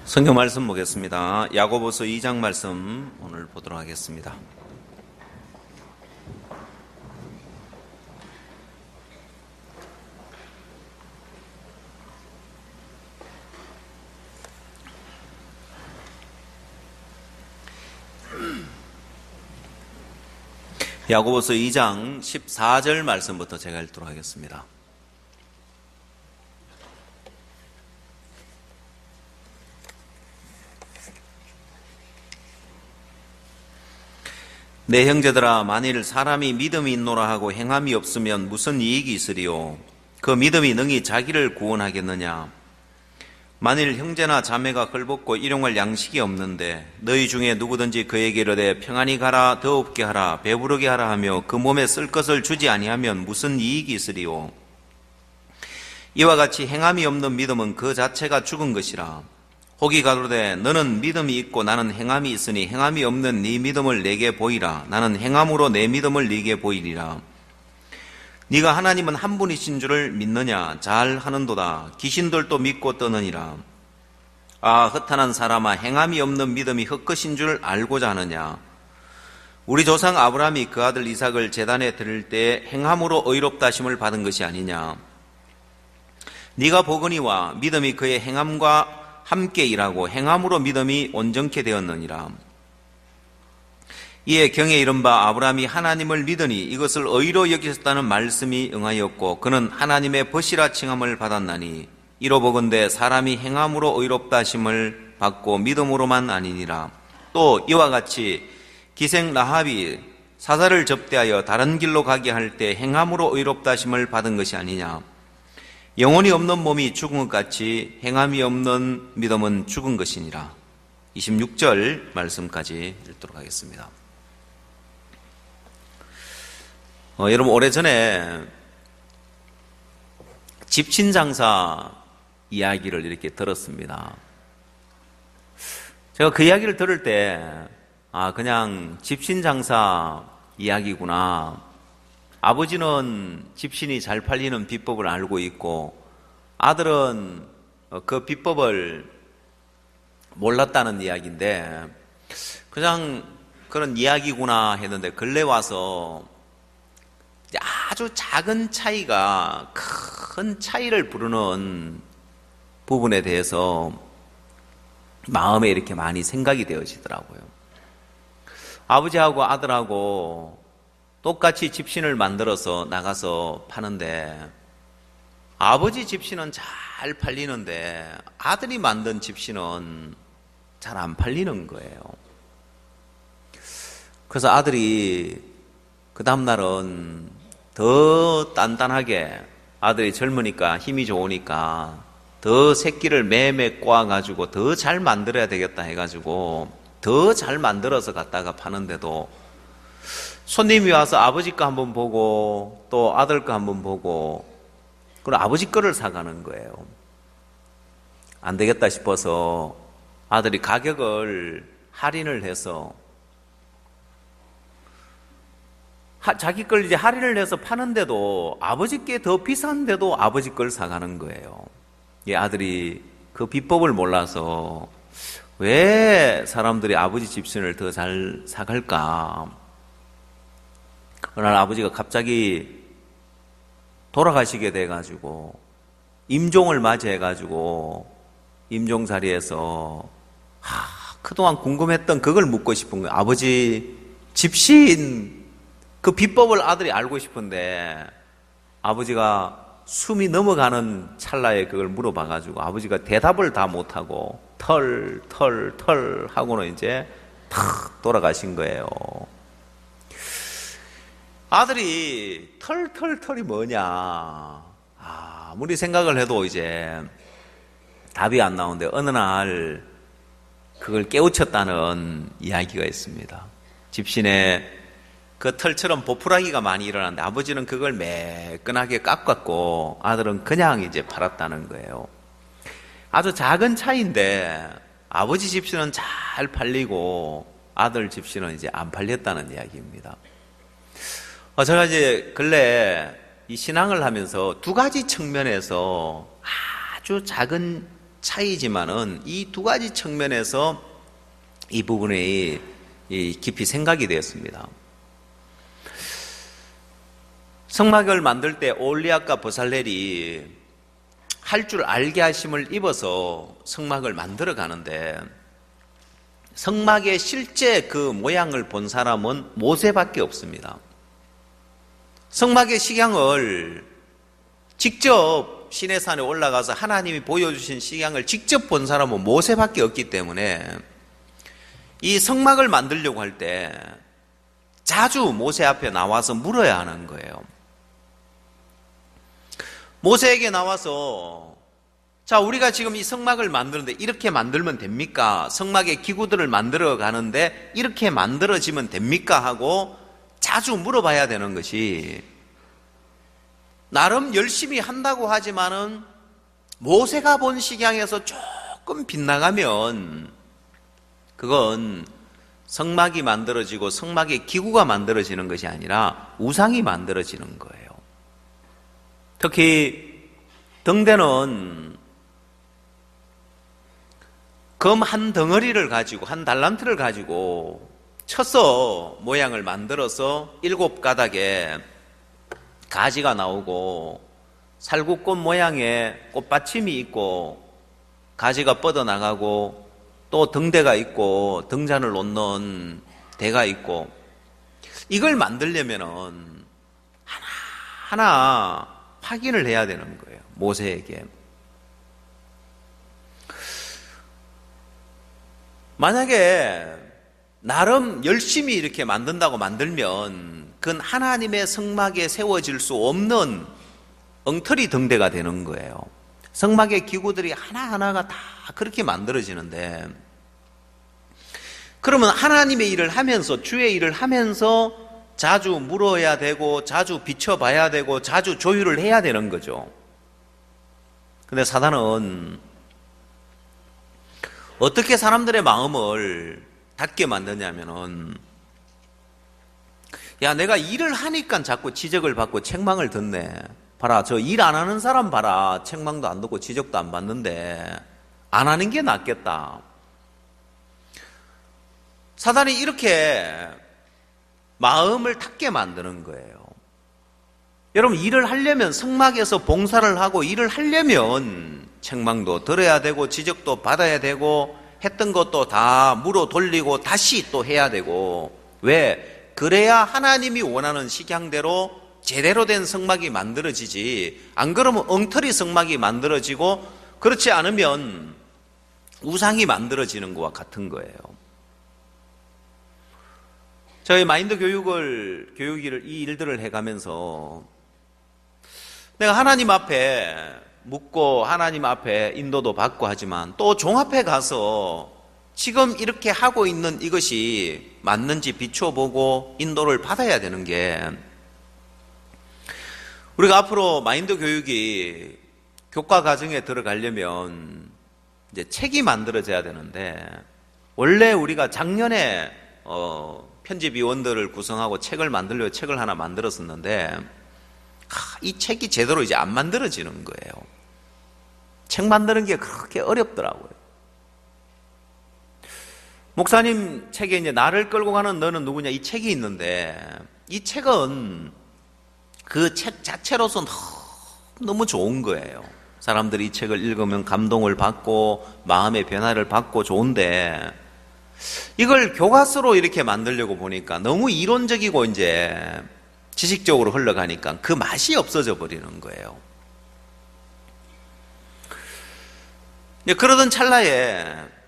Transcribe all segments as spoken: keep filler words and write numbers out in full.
성경 말씀 보겠습니다. 야고보서 이 장 말씀 오늘 보도록 하겠습니다. 야고보서 이 장 십사 절 말씀부터 제가 읽도록 하겠습니다. 내 형제들아, 만일 사람이 믿음이 있노라 하고 행함이 없으면 무슨 이익이 있으리요? 그 믿음이 능히 자기를 구원하겠느냐? 만일 형제나 자매가 걸벗고 일용할 양식이 없는데 너희 중에 누구든지 그에게 이르되 평안히 가라, 더웁게 하라, 배부르게 하라 하며 그 몸에 쓸 것을 주지 아니하면 무슨 이익이 있으리요? 이와 같이 행함이 없는 믿음은 그 자체가 죽은 것이라. 혹이 가로되 너는 믿음이 있고 나는 행함이 있으니 행함이 없는 네 믿음을 내게 보이라. 나는 행함으로 내 믿음을 네게 보이리라. 네가 하나님은 한 분이신 줄을 믿느냐? 잘 하는도다. 귀신들도 믿고 떠느니라. 아, 허탄한 사람아, 행함이 없는 믿음이 헛것인 줄 알고자 하느냐? 우리 조상 아브라함이 그 아들 이삭을 제단에 드릴 때 행함으로 의롭다 하심을 받은 것이 아니냐? 네가 보거니와 믿음이 그의 행함과 함께 일하고 행함으로 믿음이 온전케 되었느니라. 이에 경에 이른 바 아브라함이 하나님을 믿으니 이것을 의로 여기셨다는 말씀이 응하였고 그는 하나님의 벗이라 칭함을 받았나니 이로 보건대 사람이 행함으로 의롭다 하심을 받고 믿음으로만 아니니라. 또 이와 같이 기생 라합이 사자를 접대하여 다른 길로 가게 할 때 행함으로 의롭다 하심을 받은 것이 아니냐. 영혼이 없는 몸이 죽은 것 같이 행함이 없는 믿음은 죽은 것이니라. 이십육 절 말씀까지 읽도록 하겠습니다. 어, 여러분, 오래전에 집신장사 이야기를 이렇게 들었습니다. 제가 그 이야기를 들을 때 아, 그냥 집신장사 이야기구나. 아버지는 집신이 잘 팔리는 비법을 알고 있고 아들은 그 비법을 몰랐다는 이야기인데 그냥 그런 이야기구나 했는데 근래 와서 아주 작은 차이가 큰 차이를 부르는 부분에 대해서 마음에 이렇게 많이 생각이 되어지더라고요. 아버지하고 아들하고 똑같이 집신을 만들어서 나가서 파는데 아버지 집신은 잘 팔리는데 아들이 만든 집신은 잘 안 팔리는 거예요. 그래서 아들이 그 다음날은 더 단단하게, 아들이 젊으니까 힘이 좋으니까 더 새끼를 매매 꼬아가지고 더 잘 만들어야 되겠다 해가지고 더 잘 만들어서 갖다가 파는데도 손님이 와서 아버지 거 한번 보고 또 아들 거 한번 보고 그럼 아버지 거를 사가는 거예요. 안 되겠다 싶어서 아들이 가격을 할인을 해서 하, 자기 걸 이제 할인을 해서 파는데도 아버지께 더 비싼데도 아버지 걸 사가는 거예요. 이 아들이 그 비법을 몰라서 왜 사람들이 아버지 집신을 더 잘 사갈까? 어느 날 아버지가 갑자기 돌아가시게 돼가지고 임종을 맞이해가지고 임종 자리에서 하, 그동안 궁금했던 그걸 묻고 싶은 거예요. 아버지 집신 그 비법을 아들이 알고 싶은데 아버지가 숨이 넘어가는 찰나에 그걸 물어봐가지고 아버지가 대답을 다 못하고 털, 털, 털 하고는 이제 탁 돌아가신 거예요. 아들이 털, 털, 털이 뭐냐. 아무리 생각을 해도 이제 답이 안 나오는데 어느 날 그걸 깨우쳤다는 이야기가 있습니다. 집신에 그 털처럼 보풀하기가 많이 일어났는데 아버지는 그걸 매끈하게 깎았고 아들은 그냥 이제 팔았다는 거예요. 아주 작은 차이인데 아버지 집신은 잘 팔리고 아들 집신은 이제 안 팔렸다는 이야기입니다. 어, 제가 이제 근래 이 신앙을 하면서 두 가지 측면에서 아주 작은 차이지만은 이 두 가지 측면에서 이 부분이 깊이 생각이 되었습니다. 성막을 만들 때 오올리압과 버살렐이 할 줄 알게 하심을 입어서 성막을 만들어 가는데 성막의 실제 그 모양을 본 사람은 모세밖에 없습니다. 성막의 식양을 직접 시내산에 올라가서 하나님이 보여주신 식양을 직접 본 사람은 모세밖에 없기 때문에 이 성막을 만들려고 할 때 자주 모세 앞에 나와서 물어야 하는 거예요. 모세에게 나와서 자, 우리가 지금 이 성막을 만드는데 이렇게 만들면 됩니까? 성막의 기구들을 만들어 가는데 이렇게 만들어지면 됩니까? 하고 자주 물어봐야 되는 것이, 나름 열심히 한다고 하지만은 모세가 본 식양에서 조금 빗나가면 그건 성막이 만들어지고 성막의 기구가 만들어지는 것이 아니라 우상이 만들어지는 거예요. 특히 등대는 금 한 덩어리를 가지고, 한 달란트를 가지고 쳐서 모양을 만들어서 일곱 가닥에 가지가 나오고 살구꽃 모양의 꽃받침이 있고 가지가 뻗어나가고 또 등대가 있고 등잔을 놓는 대가 있고, 이걸 만들려면은 하나하나 확인을 해야 되는 거예요, 모세에게. 만약에 나름 열심히 이렇게 만든다고 만들면 그건 하나님의 성막에 세워질 수 없는 엉터리 등대가 되는 거예요. 성막의 기구들이 하나하나가 다 그렇게 만들어지는데, 그러면 하나님의 일을 하면서, 주의 일을 하면서 자주 물어야 되고 자주 비춰봐야 되고 자주 조율을 해야 되는 거죠. 근데 사단은 어떻게 사람들의 마음을 닫게 만드냐면은, 야, 내가 일을 하니까 자꾸 지적을 받고 책망을 듣네. 봐라, 저 일 안 하는 사람 봐라. 책망도 안 듣고 지적도 안 받는데 안 하는 게 낫겠다. 사단이 이렇게 마음을 닫게 만드는 거예요. 여러분, 일을 하려면, 성막에서 봉사를 하고 일을 하려면 책망도 들어야 되고 지적도 받아야 되고 했던 것도 다 물어 돌리고 다시 또 해야 되고, 왜? 그래야 하나님이 원하는 식양대로 제대로 된 성막이 만들어지지, 안 그러면 엉터리 성막이 만들어지고, 그렇지 않으면 우상이 만들어지는 것과 같은 거예요. 저희 마인드 교육을, 교육을, 이 일들을 해가면서 내가 하나님 앞에 묻고 하나님 앞에 인도도 받고 하지만 또 종 앞에 가서 지금 이렇게 하고 있는 이것이 맞는지 비춰보고 인도를 받아야 되는 게, 우리가 앞으로 마인드 교육이 교과 과정에 들어가려면 이제 책이 만들어져야 되는데, 원래 우리가 작년에 어, 편집위원들을 구성하고 책을 만들려고 책을 하나 만들었었는데, 하, 이 책이 제대로 이제 안 만들어지는 거예요. 책 만드는 게 그렇게 어렵더라고요. 목사님 책에 이제 나를 끌고 가는 너는 누구냐, 이 책이 있는데, 이 책은 그 책 자체로서 너무 좋은 거예요. 사람들이 이 책을 읽으면 감동을 받고 마음의 변화를 받고 좋은데, 이걸 교과서로 이렇게 만들려고 보니까 너무 이론적이고 이제 지식적으로 흘러가니까 그 맛이 없어져 버리는 거예요. 그러던 찰나에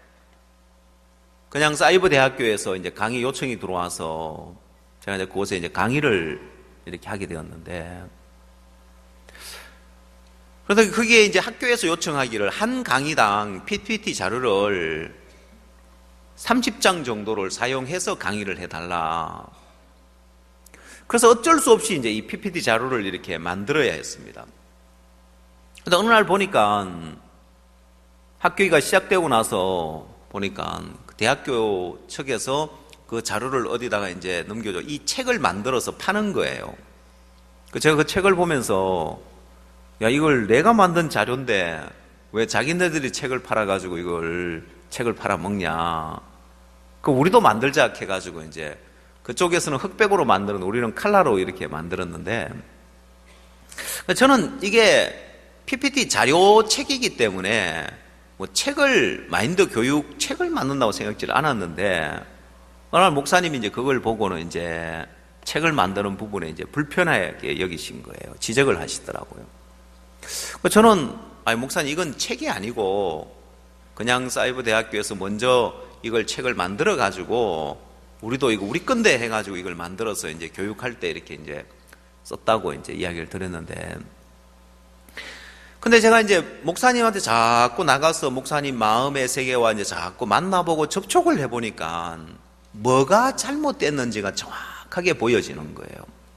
그냥 사이버 대학교에서 이제 강의 요청이 들어와서 제가 이제 그곳에 이제 강의를 이렇게 하게 되었는데, 그래서 그게 이제 학교에서 요청하기를 한 강의당 피피티 자료를 삼십 장 정도를 사용해서 강의를 해달라. 그래서 어쩔 수 없이 이제 이 피피티 자료를 이렇게 만들어야 했습니다. 근데 어느 날 보니까 학교가 시작되고 나서 보니까 대학교 측에서 그 자료를 어디다가 이제 넘겨줘. 이 책을 만들어서 파는 거예요. 제가 그 책을 보면서, 야, 이걸 내가 만든 자료인데 왜 자기네들이 책을 팔아가지고 이걸 책을 팔아먹냐. 그 우리도 만들자 해가지고 이제 그쪽에서는 흑백으로 만드는 우리는 칼라로 이렇게 만들었는데 저는 이게 피피티 자료책이기 때문에 뭐 책을 마인드 교육 책을 만든다고 생각지를 않았는데 어느 날 목사님이 이제 그걸 보고는 이제 책을 만드는 부분에 이제 불편하게 여기신 거예요. 지적을 하시더라고요. 저는 아니 목사님 이건 책이 아니고 그냥 사이버 대학교에서 먼저 이걸 책을 만들어 가지고 우리도 이거 우리 건데 해가지고 이걸 만들어서 이제 교육할 때 이렇게 이제 썼다고 이제 이야기를 드렸는데, 근데 제가 이제 목사님한테 자꾸 나가서 목사님 마음의 세계와 이제 자꾸 만나보고 접촉을 해보니까 뭐가 잘못됐는지가 정확하게 보여지는 거예요.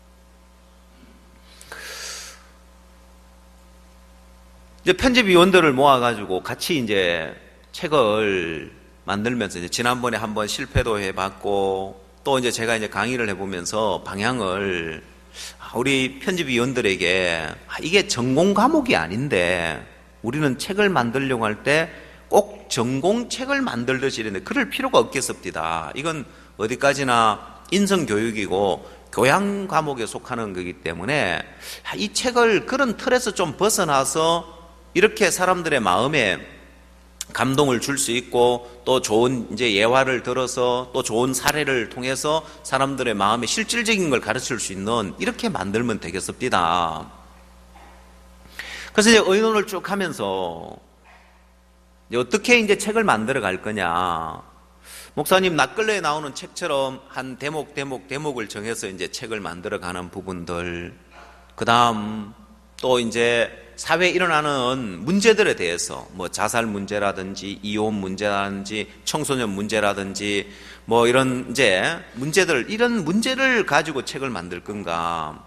이제 편집위원들을 모아가지고 같이 이제 책을 만들면서 이제 지난번에 한번 실패도 해봤고 또 이제 제가 이제 강의를 해보면서 방향을 우리 편집위원들에게 이게 전공 과목이 아닌데 우리는 책을 만들려고 할 때 꼭 전공 책을 만들듯이 이랬는데 그럴 필요가 없겠습니다. 이건 어디까지나 인성교육이고 교양 과목에 속하는 거기 때문에 이 책을 그런 틀에서 좀 벗어나서 이렇게 사람들의 마음에 감동을 줄 수 있고 또 좋은 이제 예화를 들어서 또 좋은 사례를 통해서 사람들의 마음에 실질적인 걸 가르칠 수 있는 이렇게 만들면 되겠습니다. 그래서 이제 의논을 쭉 하면서 이제 어떻게 이제 책을 만들어 갈 거냐. 목사님 낯걸레에 나오는 책처럼 한 대목 대목 대목을 정해서 이제 책을 만들어 가는 부분들, 그 다음 또 이제 사회에 일어나는 문제들에 대해서 뭐 자살 문제라든지 이혼 문제라든지 청소년 문제라든지 뭐 이런 이제 문제들, 이런 문제를 가지고 책을 만들 건가.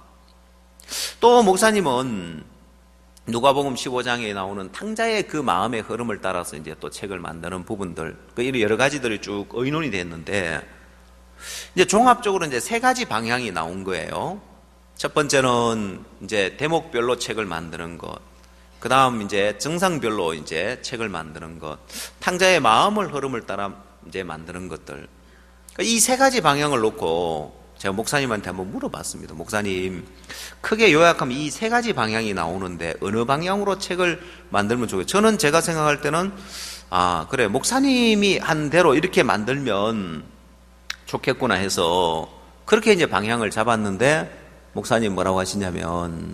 또 목사님은 누가복음 십오 장에 나오는 탕자의 그 마음의 흐름을 따라서 이제 또 책을 만드는 부분들, 그 이런 여러 가지들이 쭉 의논이 됐는데 이제 종합적으로 이제 세 가지 방향이 나온 거예요. 첫 번째는 이제 대목별로 책을 만드는 것, 그 다음 이제 증상별로 이제 책을 만드는 것, 탕자의 마음을 흐름을 따라 이제 만드는 것들. 이 세 가지 방향을 놓고 제가 목사님한테 한번 물어봤습니다. 목사님, 크게 요약하면 이 세 가지 방향이 나오는데 어느 방향으로 책을 만들면 좋겠어요? 저는 제가 생각할 때는 아 그래 목사님이 한 대로 이렇게 만들면 좋겠구나 해서 그렇게 이제 방향을 잡았는데 목사님 뭐라고 하시냐면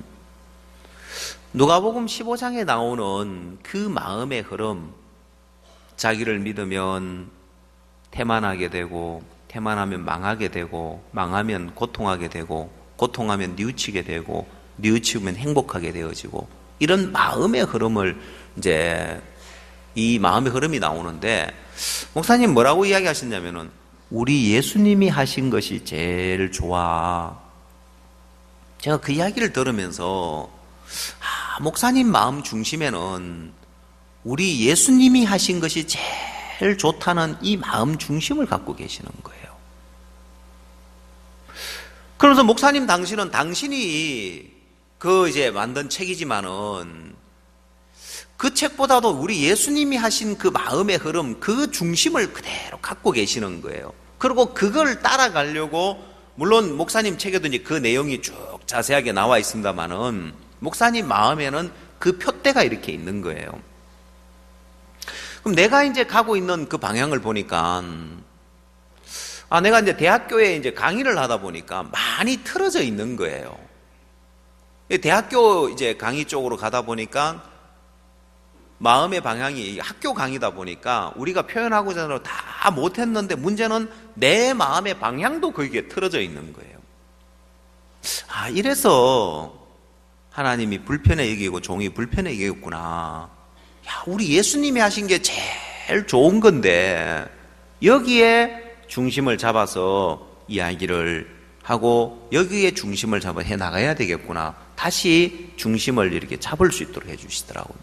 누가복음 십오 장에 나오는 그 마음의 흐름, 자기를 믿으면 태만하게 되고 태만하면 망하게 되고 망하면 고통하게 되고 고통하면 뉘우치게 되고 뉘우치면 행복하게 되어지고 이런 마음의 흐름을 이제 이 마음의 흐름이 나오는데 목사님 뭐라고 이야기하셨냐면은 우리 예수님이 하신 것이 제일 좋아. 제가 그 이야기를 들으면서 아, 목사님 마음 중심에는 우리 예수님이 하신 것이 제일 좋다는 이 마음 중심을 갖고 계시는 거예요. 그러면서 목사님 당신은 당신이 그 이제 만든 책이지만은 그 책보다도 우리 예수님이 하신 그 마음의 흐름, 그 중심을 그대로 갖고 계시는 거예요. 그리고 그걸 따라가려고 물론 목사님 책에도 이제 그 내용이 쭉 자세하게 나와 있습니다만은 목사님 마음에는 그 표대가 이렇게 있는 거예요. 그럼 내가 이제 가고 있는 그 방향을 보니까 아, 내가 이제 대학교에 이제 강의를 하다 보니까 많이 틀어져 있는 거예요. 대학교 이제 강의 쪽으로 가다 보니까 마음의 방향이 학교 강의다 보니까 우리가 표현하고자 하는 다 못했는데 문제는 내 마음의 방향도 거기에 틀어져 있는 거예요. 아, 이래서 하나님이 불편해 여기고 종이 불편해 여기겠구나. 야, 우리 예수님이 하신 게 제일 좋은 건데 여기에 중심을 잡아서 이야기를 하고 여기에 중심을 잡아 해 나가야 되겠구나. 다시 중심을 이렇게 잡을 수 있도록 해 주시더라고요.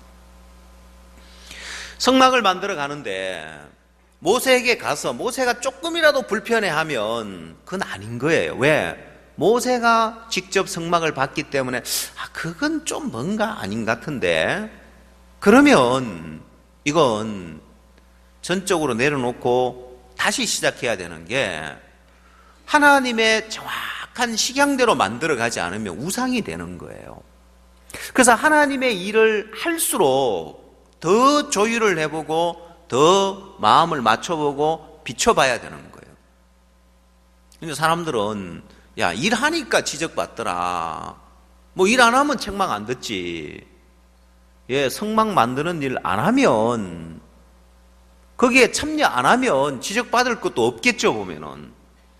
성막을 만들어 가는데 모세에게 가서 모세가 조금이라도 불편해하면 그건 아닌 거예요. 왜? 모세가 직접 성막을 봤기 때문에 아 그건 좀 뭔가 아닌 것 같은데 그러면 이건 전적으로 내려놓고 다시 시작해야 되는 게 하나님의 정확한 식양대로 만들어가지 않으면 우상이 되는 거예요. 그래서 하나님의 일을 할수록 더 조율을 해보고 더 마음을 맞춰보고 비춰봐야 되는 거예요. 근데 사람들은 야, 일하니까 지적받더라. 뭐 일 안 하면 책망 안 듣지. 예, 성막 만드는 일 안 하면 거기에 참여 안 하면 지적받을 것도 없겠죠, 보면은.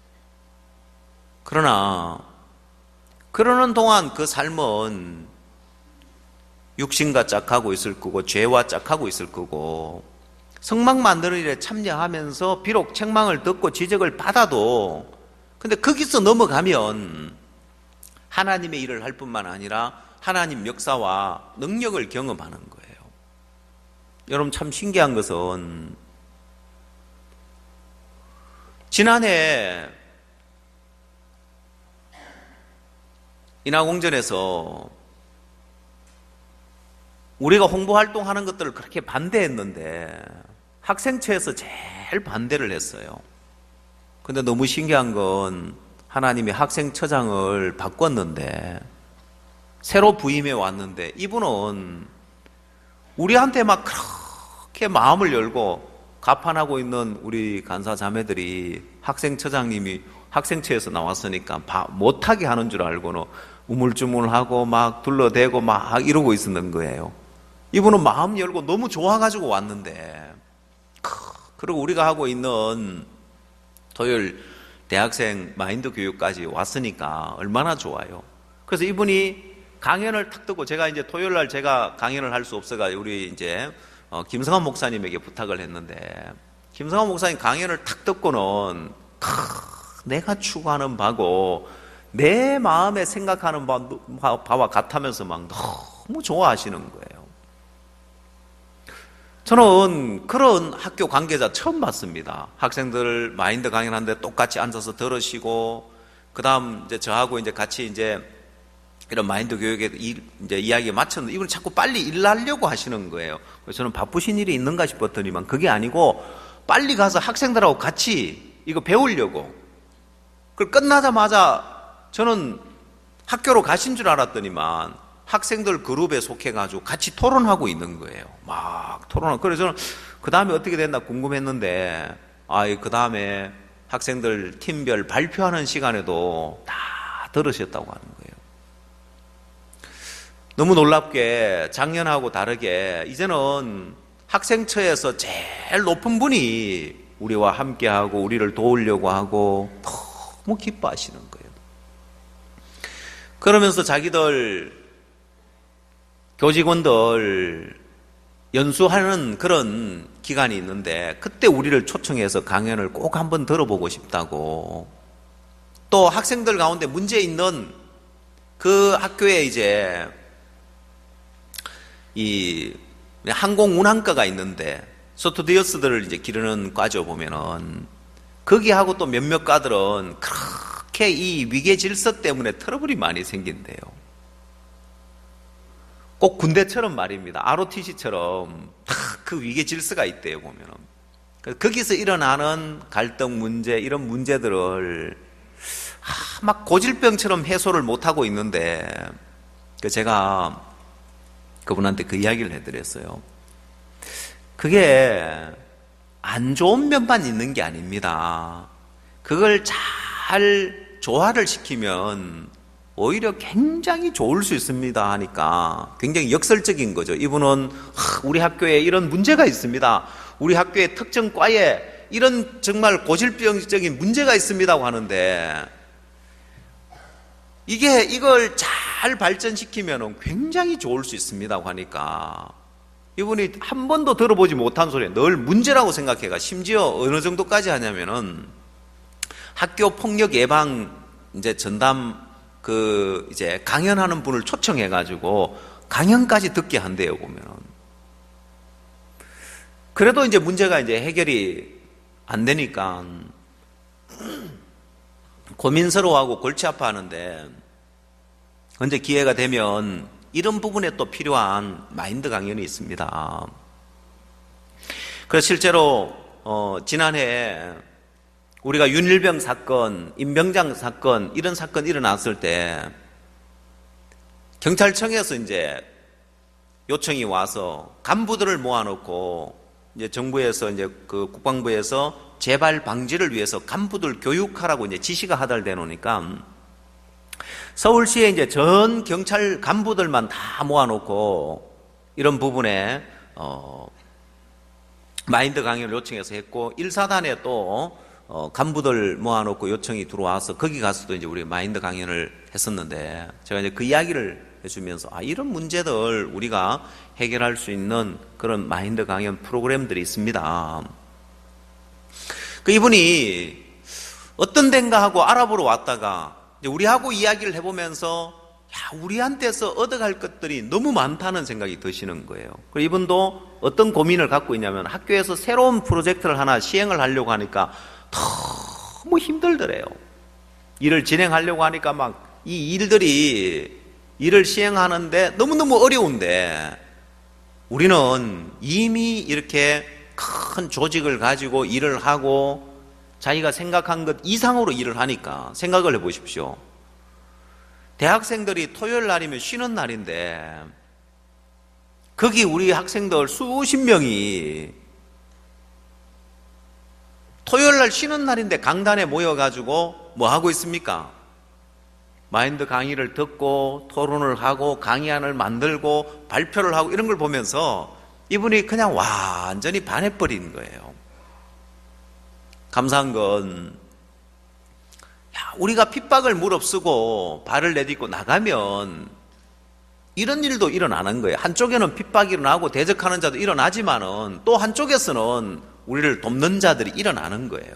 그러나 그러는 동안 그 삶은 육신과 짝하고 있을 거고 죄와 짝하고 있을 거고 성막 만드는 일에 참여하면서 비록 책망을 듣고 지적을 받아도 근데 거기서 넘어가면 하나님의 일을 할 뿐만 아니라 하나님 역사와 능력을 경험하는 거예요. 여러분 참 신기한 것은 지난해 인하공전에서 우리가 홍보활동하는 것들을 그렇게 반대했는데 학생처에서 제일 반대를 했어요. 근데 너무 신기한 건 하나님이 학생처장을 바꿨는데 새로 부임해 왔는데 이분은 우리한테 막 그렇게 마음을 열고 가판하고 있는 우리 간사 자매들이 학생처장님이 학생처에서 나왔으니까 못하게 하는 줄 알고는 우물쭈물하고 막 둘러대고 막 이러고 있었는 거예요. 이분은 마음 열고 너무 좋아가지고 왔는데 그리고 우리가 하고 있는 토요일 대학생 마인드 교육까지 왔으니까 얼마나 좋아요. 그래서 이분이 강연을 탁 듣고 제가 이제 토요일 날 제가 강연을 할 수 없어가지고 우리 이제 어, 김성환 목사님에게 부탁을 했는데 김성환 목사님 강연을 탁 듣고는 크, 내가 추구하는 바고 내 마음에 생각하는 바, 바와 같으면서 막 너무 좋아하시는 거예요. 저는 그런 학교 관계자 처음 봤습니다. 학생들 마인드 강연하는데 똑같이 앉아서 들으시고, 그 다음 이제 저하고 이제 같이 이제 이런 마인드 교육에 이제 이야기에 맞췄는데 이분은 자꾸 빨리 일 하려고 하시는 거예요. 그래서 저는 바쁘신 일이 있는가 싶었더니만 그게 아니고 빨리 가서 학생들하고 같이 이거 배우려고. 그걸 끝나자마자 저는 학교로 가신 줄 알았더니만 학생들 그룹에 속해가지고 같이 토론하고 있는 거예요. 막 토론하고. 그래서 저는 그 다음에 어떻게 됐나 궁금했는데, 아, 그 다음에 학생들 팀별 발표하는 시간에도 다 들으셨다고 하는 거예요. 너무 놀랍게 작년하고 다르게 이제는 학생처에서 제일 높은 분이 우리와 함께하고 우리를 도우려고 하고 너무 기뻐하시는 거예요. 그러면서 자기들 교직원들 연수하는 그런 기간이 있는데 그때 우리를 초청해서 강연을 꼭 한번 들어보고 싶다고, 또 학생들 가운데 문제 있는 그 학교에 이제 이 항공운항과가 있는데 소프트웨어들을 이제 기르는 과죠. 보면은 거기하고 또 몇몇 과들은 그렇게 이 위계 질서 때문에 트러블이 많이 생긴대요. 꼭 군대처럼 말입니다. 알오티씨처럼 다 그 위계 질서가 있대요, 보면은. 거기서 일어나는 갈등 문제, 이런 문제들을 막 고질병처럼 해소를 못하고 있는데, 제가 그분한테 그 이야기를 해드렸어요. 그게 안 좋은 면만 있는 게 아닙니다. 그걸 잘 조화를 시키면 오히려 굉장히 좋을 수 있습니다 하니까 굉장히 역설적인 거죠. 이분은 우리 학교에 이런 문제가 있습니다. 우리 학교의 특정 과에 이런 정말 고질병적인 문제가 있습니다고 하는데, 이게 이걸 잘 발전시키면 굉장히 좋을 수 있습니다고 하니까 이분이 한 번도 들어보지 못한 소리, 늘 문제라고 생각해가 심지어 어느 정도까지 하냐면은 학교 폭력 예방 이제 전담 그 이제 강연하는 분을 초청해가지고 강연까지 듣게 한대요, 보면은. 그래도 이제 문제가 이제 해결이 안 되니까 고민스러워하고 골치 아파하는데, 언제 기회가 되면 이런 부분에 또 필요한 마인드 강연이 있습니다. 그래서 실제로 어, 지난해 우리가 윤일병 사건, 임병장 사건 이런 사건 일어났을 때 경찰청에서 이제 요청이 와서 간부들을 모아놓고 이제 정부에서 이제 그 국방부에서 재발 방지를 위해서 간부들 교육하라고 이제 지시가 하달돼 놓으니까 서울시에 이제 전 경찰 간부들만 다 모아놓고 이런 부분에 어 마인드 강연을 요청해서 했고 일사단에 또 어 간부들 모아놓고 요청이 들어와서 거기 가서도 이제 우리 마인드 강연을 했었는데 제가 이제 그 이야기를 해주면서 아 이런 문제들 우리가 해결할 수 있는 그런 마인드 강연 프로그램들이 있습니다. 그 이분이 어떤 데인가 하고 알아보러 왔다가 이제 우리하고 이야기를 해보면서 야 우리한테서 얻어갈 것들이 너무 많다는 생각이 드시는 거예요. 그리고 이분도 어떤 고민을 갖고 있냐면 학교에서 새로운 프로젝트를 하나 시행을 하려고 하니까 너무 힘들더래요. 일을 진행하려고 하니까 막 이 일들이 일을 시행하는데 너무너무 어려운데 우리는 이미 이렇게 큰 조직을 가지고 일을 하고 자기가 생각한 것 이상으로 일을 하니까 생각을 해보십시오. 대학생들이 토요일 날이면 쉬는 날인데 거기 우리 학생들 수십 명이 토요일 날 쉬는 날인데 강단에 모여가지고 뭐 하고 있습니까? 마인드 강의를 듣고 토론을 하고 강의안을 만들고 발표를 하고 이런 걸 보면서 이분이 그냥 완전히 반해버린 거예요. 감사한 건 야, 우리가 핍박을 무릅쓰고 발을 내딛고 나가면 이런 일도 일어나는 거예요. 한쪽에는 핍박이 일어나고 대적하는 자도 일어나지만은 또 한쪽에서는 우리를 돕는 자들이 일어나는 거예요.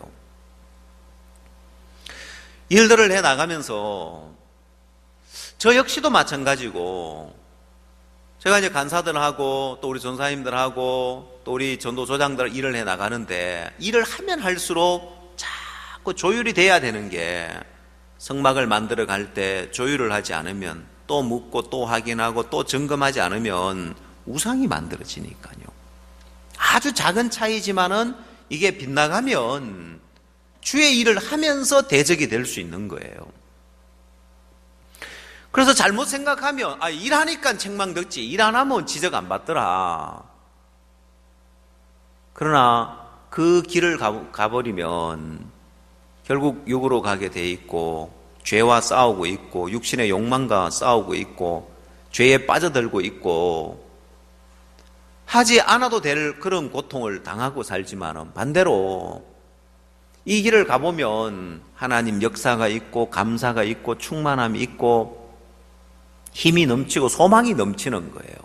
일들을 해 나가면서 저 역시도 마찬가지고 제가 이제 간사들하고 또 우리 전사님들하고 또 우리 전도조장들 일을 해 나가는데 일을 하면 할수록 자꾸 조율이 돼야 되는 게 성막을 만들어 갈 때 조율을 하지 않으면 또 묻고 또 확인하고 또 점검하지 않으면 우상이 만들어지니까요. 아주 작은 차이지만은 이게 빗나가면 주의 일을 하면서 대적이 될 수 있는 거예요. 그래서 잘못 생각하면 아 일하니까 책망 듣지 일 안 하면 지적 안 받더라. 그러나 그 길을 가, 가버리면 결국 육으로 가게 돼 있고 죄와 싸우고 있고 육신의 욕망과 싸우고 있고 죄에 빠져들고 있고 하지 않아도 될 그런 고통을 당하고 살지만은 반대로 이 길을 가보면 하나님 역사가 있고 감사가 있고 충만함이 있고 힘이 넘치고 소망이 넘치는 거예요.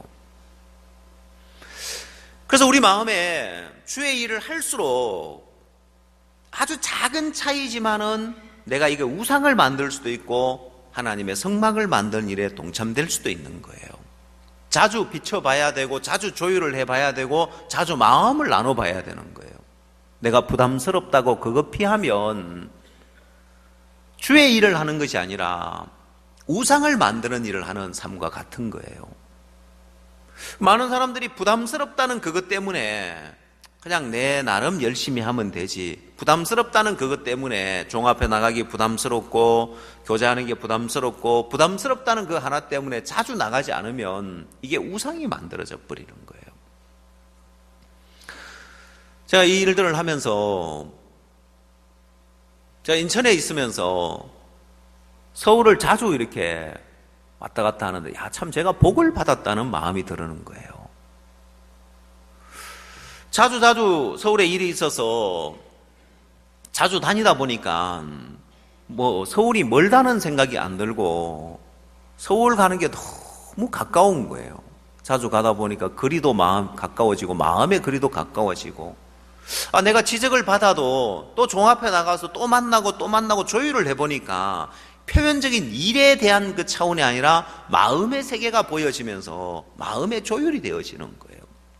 그래서 우리 마음에 주의 일을 할수록 아주 작은 차이지만은 내가 이게 우상을 만들 수도 있고 하나님의 성막을 만드는 일에 동참될 수도 있는 거예요. 자주 비춰봐야 되고 자주 조율을 해봐야 되고 자주 마음을 나눠봐야 되는 거예요. 내가 부담스럽다고 그거 피하면 주의 일을 하는 것이 아니라 우상을 만드는 일을 하는 삶과 같은 거예요. 많은 사람들이 부담스럽다는 그것 때문에 그냥 내 나름 열심히 하면 되지, 부담스럽다는 그것 때문에 종 앞에 나가기 부담스럽고 교제하는 게 부담스럽고 부담스럽다는 그 하나 때문에 자주 나가지 않으면 이게 우상이 만들어져 버리는 거예요. 제가 이 일들을 하면서 제가 인천에 있으면서 서울을 자주 이렇게 왔다 갔다 하는데 야, 참 제가 복을 받았다는 마음이 드는 거예요. 자주 자주 서울에 일이 있어서 자주 다니다 보니까 뭐 서울이 멀다는 생각이 안 들고 서울 가는 게 너무 가까운 거예요. 자주 가다 보니까 거리도 마음 가까워지고 마음의 거리도 가까워지고 아, 내가 지적을 받아도 또 종 앞에 나가서 또 만나고 또 만나고 조율을 해보니까 표면적인 일에 대한 그 차원이 아니라 마음의 세계가 보여지면서 마음의 조율이 되어지는 거예요.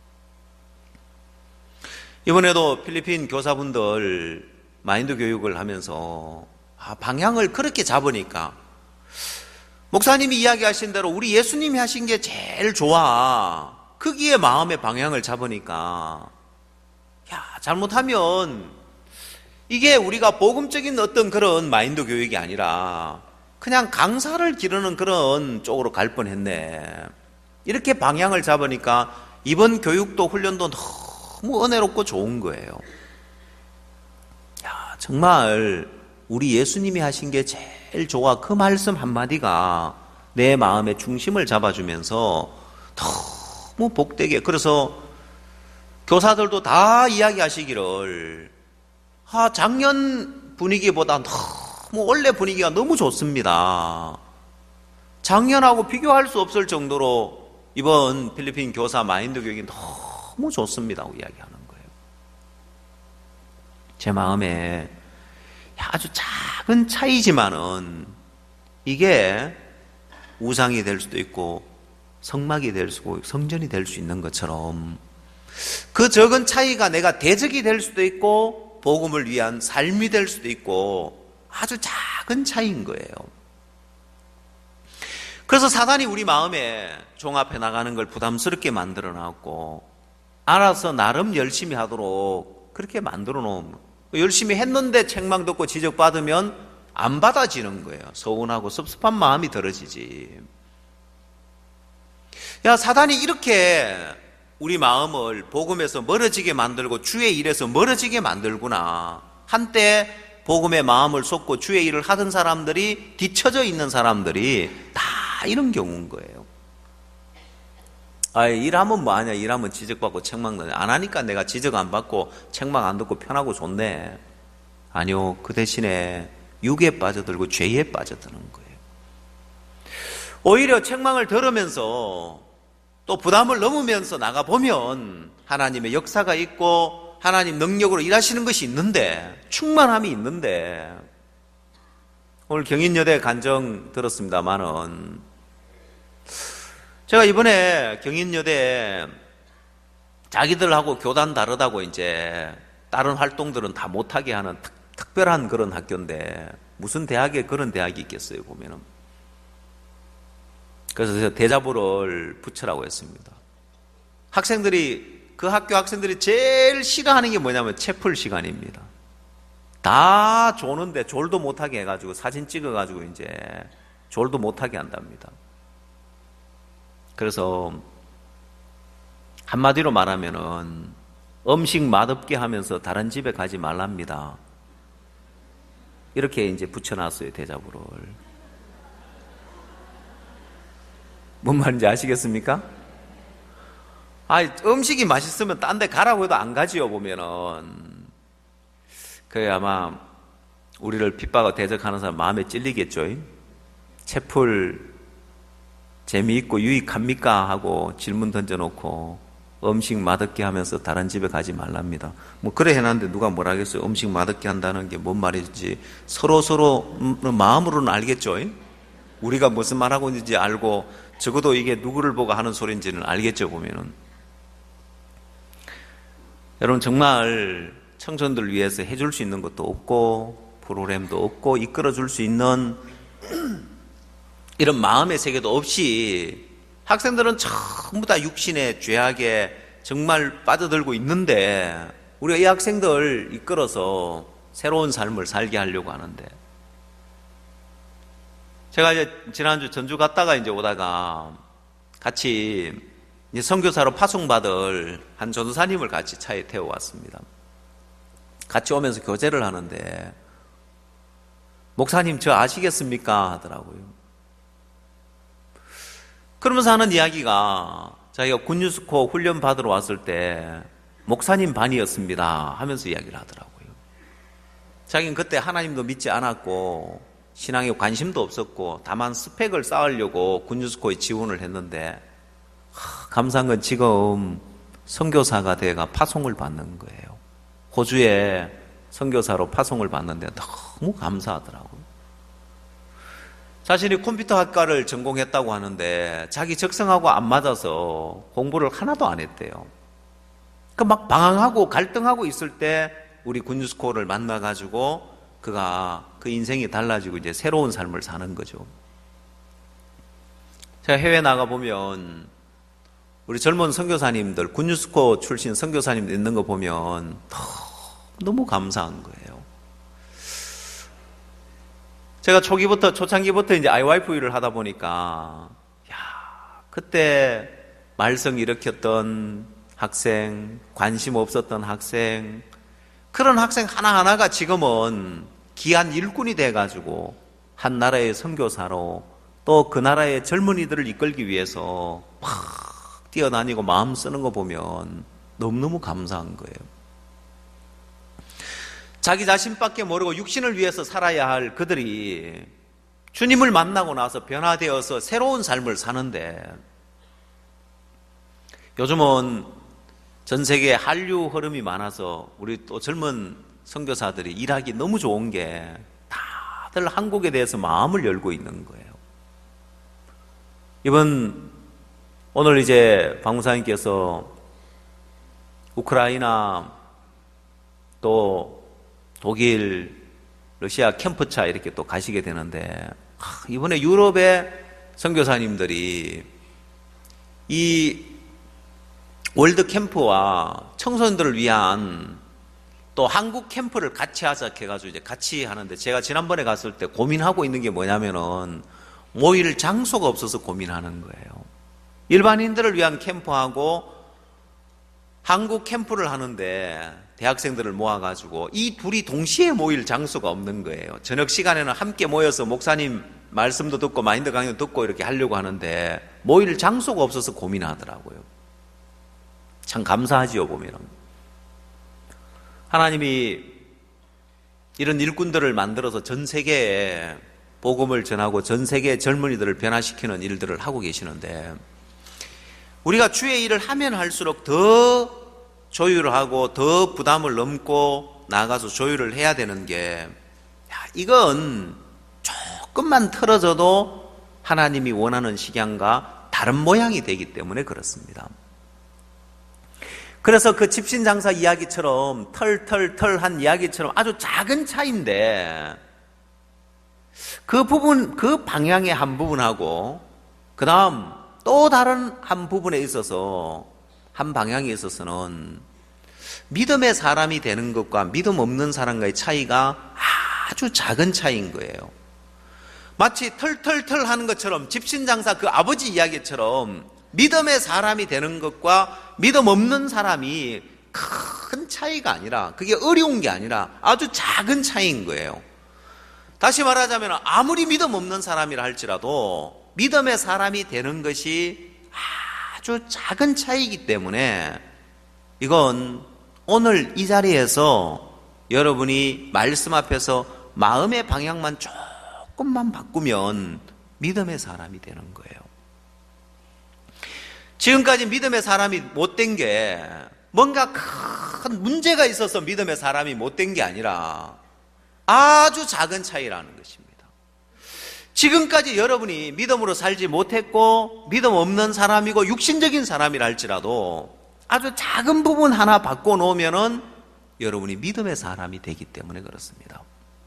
이번에도 필리핀 교사분들 마인드 교육을 하면서 아, 방향을 그렇게 잡으니까 목사님이 이야기하신 대로 우리 예수님이 하신 게 제일 좋아. 거기에 마음의 방향을 잡으니까, 야, 잘못하면 이게 우리가 복음적인 어떤 그런 마인드 교육이 아니라 그냥 강사를 기르는 그런 쪽으로 갈 뻔했네. 이렇게 방향을 잡으니까 이번 교육도 훈련도 너무 은혜롭고 좋은 거예요. 야, 정말 우리 예수님이 하신 게 제일 좋아. 그 말씀 한마디가 내 마음의 중심을 잡아주면서 너무 복되게, 그래서 교사들도 다 이야기하시기를, 아, 작년 분위기보다 너무 원래 분위기가 너무 좋습니다. 작년하고 비교할 수 없을 정도로 이번 필리핀 교사 마인드 교육이 너무 좋습니다 하고 이야기하는 거예요. 제 마음에 아주 작은 차이지만은 이게 우상이 될 수도 있고 성막이 될 수고 성전이 될 수 있는 것처럼, 그 적은 차이가 내가 대적이 될 수도 있고 복음을 위한 삶이 될 수도 있고 아주 작은 차이인 거예요. 그래서 사단이 우리 마음에 종합해 나가는 걸 부담스럽게 만들어 놨고, 알아서 나름 열심히 하도록 그렇게 만들어 놓은, 열심히 했는데 책망 듣고 지적받으면 안 받아지는 거예요. 서운하고 섭섭한 마음이 들어지지. 야, 사단이 이렇게 우리 마음을 복음에서 멀어지게 만들고 주의 일에서 멀어지게 만들구나. 한때 복음의 마음을 쏟고 주의 일을 하던 사람들이, 뒤처져 있는 사람들이 다 이런 경우인 거예요. 아, 일하면 뭐하냐, 일하면 지적받고 책망받냐, 안 하니까 내가 지적 안 받고 책망 안 듣고 편하고 좋네. 아니요, 그 대신에 육에 빠져들고 죄에 빠져드는 거예요. 오히려 책망을 들으면서 또 부담을 넘으면서 나가보면 하나님의 역사가 있고 하나님 능력으로 일하시는 것이 있는데, 충만함이 있는데, 오늘 경인여대 간증 들었습니다마는 제가 이번에 경인여대에 자기들하고 교단 다르다고 이제 다른 활동들은 다 못하게 하는 특, 특별한 그런 학교인데, 무슨 대학에 그런 대학이 있겠어요, 보면은. 그래서 제가 대자보를 붙여라고 했습니다. 학생들이, 그 학교 학생들이 제일 싫어하는 게 뭐냐면 채플 시간입니다. 다 조는데 졸도 못하게 해가지고 사진 찍어가지고 이제 졸도 못하게 한답니다. 그래서 한마디로 말하면은 음식 맛없게 하면서 다른 집에 가지 말랍니다. 이렇게 이제 붙여놨어요, 대자보를. 뭔 말인지 아시겠습니까? 아, 음식이 맛있으면 딴 데 가라고 해도 안 가지요, 보면은. 그게 아마 우리를 핍박하고 대적하는 사람 마음에 찔리겠죠. 채플 재미있고 유익합니까? 하고 질문 던져놓고 음식 맛없게 하면서 다른 집에 가지 말랍니다. 뭐 그래 해놨는데 누가 뭐라 하겠어요. 음식 맛없게 한다는 게 뭔 말인지 서로 서로 마음으로는 알겠죠. 우리가 무슨 말하고 있는지 알고 적어도 이게 누구를 보고 하는 소리인지는 알겠죠, 보면은. 여러분, 정말 청소년들 위해서 해줄 수 있는 것도 없고 프로그램도 없고 이끌어줄 수 있는 이런 마음의 세계도 없이 학생들은 전부 다 육신의 죄악에 정말 빠져들고 있는데, 우리가 이 학생들 이끌어서 새로운 삶을 살게 하려고 하는데, 제가 이제 지난주 전주 갔다가 이제 오다가 같이 이제 선교사로 파송받을 한 전도사님을 같이 차에 태워왔습니다. 같이 오면서 교제를 하는데, 목사님 저 아시겠습니까? 하더라고요. 그러면서 하는 이야기가, 자기가 군유스코 훈련 받으러 왔을 때 목사님 반이었습니다 하면서 이야기를 하더라고요. 자기는 그때 하나님도 믿지 않았고 신앙에 관심도 없었고 다만 스펙을 쌓으려고 군유스코에 지원을 했는데, 하, 감사한 건 지금 선교사가 돼가 파송을 받는 거예요. 호주에 선교사로 파송을 받는데 너무 감사하더라고요. 자신이 컴퓨터 학과를 전공했다고 하는데 자기 적성하고 안 맞아서 공부를 하나도 안 했대요. 그 막 방황하고 갈등하고 있을 때 우리 군유스코를 만나가지고 그가 그 인생이 달라지고 이제 새로운 삶을 사는 거죠. 제가 해외 나가보면 우리 젊은 선교사님들, 군유스코 출신 선교사님들 있는 거 보면 너무 감사한 거예요. 제가 초기부터, 초창기부터 이제 아이와이에프 일을 하다 보니까, 야, 그때 말썽 일으켰던 학생, 관심 없었던 학생, 그런 학생 하나하나가 지금은 귀한 일꾼이 돼가지고 한 나라의 선교사로 또 그 나라의 젊은이들을 이끌기 위해서 막 뛰어다니고 마음 쓰는 거 보면 너무너무 감사한 거예요. 자기 자신밖에 모르고 육신을 위해서 살아야 할 그들이 주님을 만나고 나서 변화되어서 새로운 삶을 사는데, 요즘은 전 세계에 한류 흐름이 많아서 우리 또 젊은 선교사들이 일하기 너무 좋은 게 다들 한국에 대해서 마음을 열고 있는 거예요. 이번 오늘 이제 박무사님께서 우크라이나 또 독일, 러시아 캠프차 이렇게 또 가시게 되는데, 이번에 유럽의 선교사님들이 이 월드 캠프와 청소년들을 위한 또 한국 캠프를 같이 하자 해가지고 이제 같이 하는데, 제가 지난번에 갔을 때 고민하고 있는 게 뭐냐면은 모일 장소가 없어서 고민하는 거예요. 일반인들을 위한 캠프하고 한국 캠프를 하는데 대학생들을 모아가지고 이 둘이 동시에 모일 장소가 없는 거예요. 저녁 시간에는 함께 모여서 목사님 말씀도 듣고 마인드 강의도 듣고 이렇게 하려고 하는데 모일 장소가 없어서 고민하더라고요. 참 감사하지요, 보면. 하나님이 이런 일꾼들을 만들어서 전 세계에 복음을 전하고 전 세계의 젊은이들을 변화시키는 일들을 하고 계시는데, 우리가 주의 일을 하면 할수록 더 조율을 하고 더 부담을 넘고 나가서 조율을 해야 되는 게, 야, 이건 조금만 틀어져도 하나님이 원하는 식양과 다른 모양이 되기 때문에 그렇습니다. 그래서 그 집신장사 이야기처럼 털털털한 이야기처럼 아주 작은 차이인데, 그 부분, 그 방향의 한 부분하고 그 다음 또 다른 한 부분에 있어서, 한 방향에 있어서는 믿음의 사람이 되는 것과 믿음 없는 사람과의 차이가 아주 작은 차이인 거예요. 마치 털털털 하는 것처럼, 집신장사 그 아버지 이야기처럼 믿음의 사람이 되는 것과 믿음 없는 사람이 큰 차이가 아니라, 그게 어려운 게 아니라 아주 작은 차이인 거예요. 다시 말하자면 아무리 믿음 없는 사람이라 할지라도 믿음의 사람이 되는 것이 아주 작은 차이이기 때문에, 이건 오늘 이 자리에서 여러분이 말씀 앞에서 마음의 방향만 조금만 바꾸면 믿음의 사람이 되는 거예요. 지금까지 믿음의 사람이 못된 게 뭔가 큰 문제가 있어서 믿음의 사람이 못된 게 아니라 아주 작은 차이라는 것입니다. 지금까지 여러분이 믿음으로 살지 못했고 믿음 없는 사람이고 육신적인 사람이라 할지라도 아주 작은 부분 하나 바꿔놓으면은 여러분이 믿음의 사람이 되기 때문에 그렇습니다.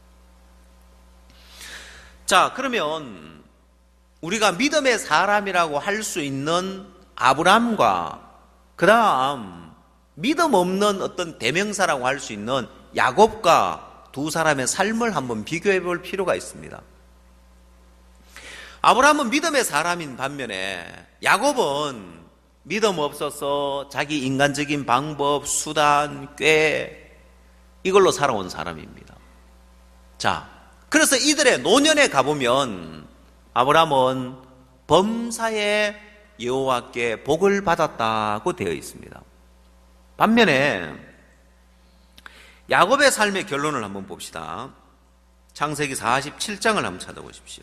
자, 그러면 우리가 믿음의 사람이라고 할 수 있는 아브람과 그 다음 믿음 없는 어떤 대명사라고 할 수 있는 야곱과 두 사람의 삶을 한번 비교해 볼 필요가 있습니다. 아브람은 믿음의 사람인 반면에 야곱은 믿음 없어서 자기 인간적인 방법, 수단, 꾀 이걸로 살아온 사람입니다. 자, 그래서 이들의 노년에 가보면 아브람은 범사에 여호와께 복을 받았다고 되어 있습니다. 반면에 야곱의 삶의 결론을 한번 봅시다. 창세기 사십칠 장을 한번 찾아보십시오.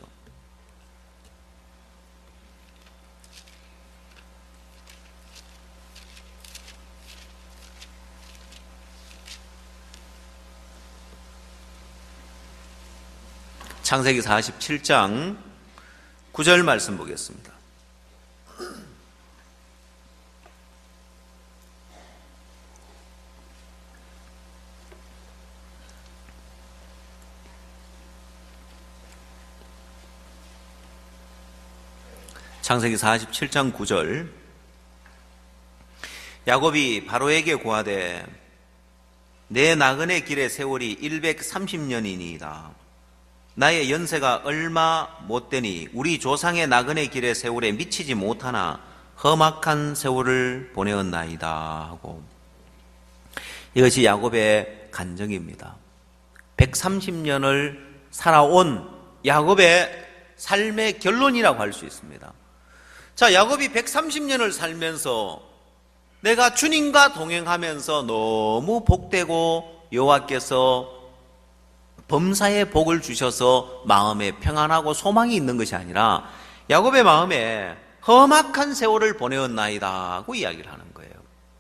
창세기 사십칠 장 구 절 말씀 보겠습니다. 창세기 사십칠 장 구 절. 야곱이 바로에게 고하되 내 나그네 길의 세월이 백삼십 년이니이다. 나의 연세가 얼마 못되니 우리 조상의 나그네 길의 세월에 미치지 못하나 험악한 세월을 보내었나이다 하고, 이것이 야곱의 간증입니다. 백삼십 년을 살아온 야곱의 삶의 결론이라고 할 수 있습니다. 자, 야곱이 백삼십 년을 살면서 내가 주님과 동행하면서 너무 복되고 여호와께서 범사에 복을 주셔서 마음에 평안하고 소망이 있는 것이 아니라 야곱의 마음에 험악한 세월을 보내었나이다 하고 이야기를 하는 거예요.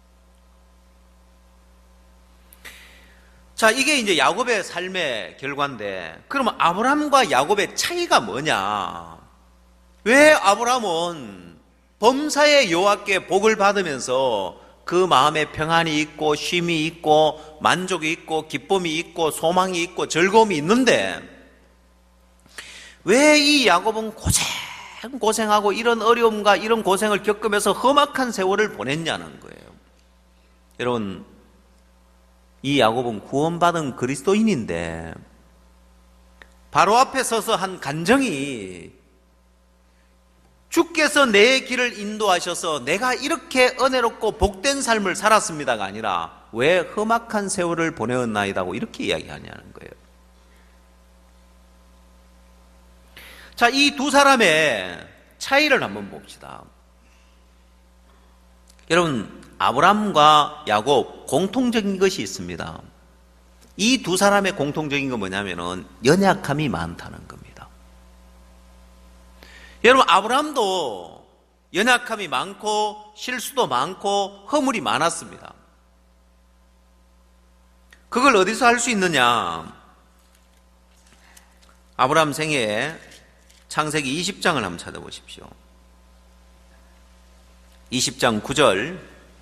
자, 이게 이제 야곱의 삶의 결과인데, 그러면 아브라함과 야곱의 차이가 뭐냐? 왜 아브라함은 범사의 여호와께 복을 받으면서 그 마음에 평안이 있고 쉼이 있고 만족이 있고 기쁨이 있고 소망이 있고 즐거움이 있는데, 왜 이 야곱은 고생 고생하고 이런 어려움과 이런 고생을 겪으면서 험악한 세월을 보냈냐는 거예요. 여러분, 이 야곱은 구원받은 그리스도인인데 바로 앞에 서서 한 간증이 주께서 내 길을 인도하셔서 내가 이렇게 은혜롭고 복된 삶을 살았습니다가 아니라 왜 험악한 세월을 보내었나이다고 이렇게 이야기하냐는 거예요. 자, 이 두 사람의 차이를 한번 봅시다. 여러분, 아브라함과 야곱 공통적인 것이 있습니다. 이 두 사람의 공통적인 건 뭐냐면은 연약함이 많다는 겁니다. 여러분, 아브라함도 연약함이 많고 실수도 많고 허물이 많았습니다. 그걸 어디서 할 수 있느냐? 아브라함 생애에 창세기 이십 장을 한번 찾아보십시오. 이십 장 구 절.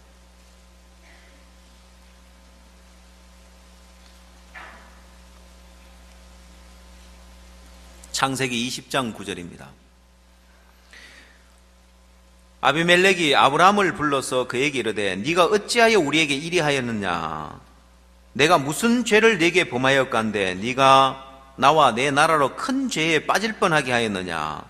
창세기 이십 장 구 절입니다. 아비멜렉이 아브라함을 불러서 그에게 이르되 네가 어찌하여 우리에게 이리 하였느냐? 내가 무슨 죄를 네게 범하였간데 네가 나와 내 나라로 큰 죄에 빠질 뻔하게 하였느냐?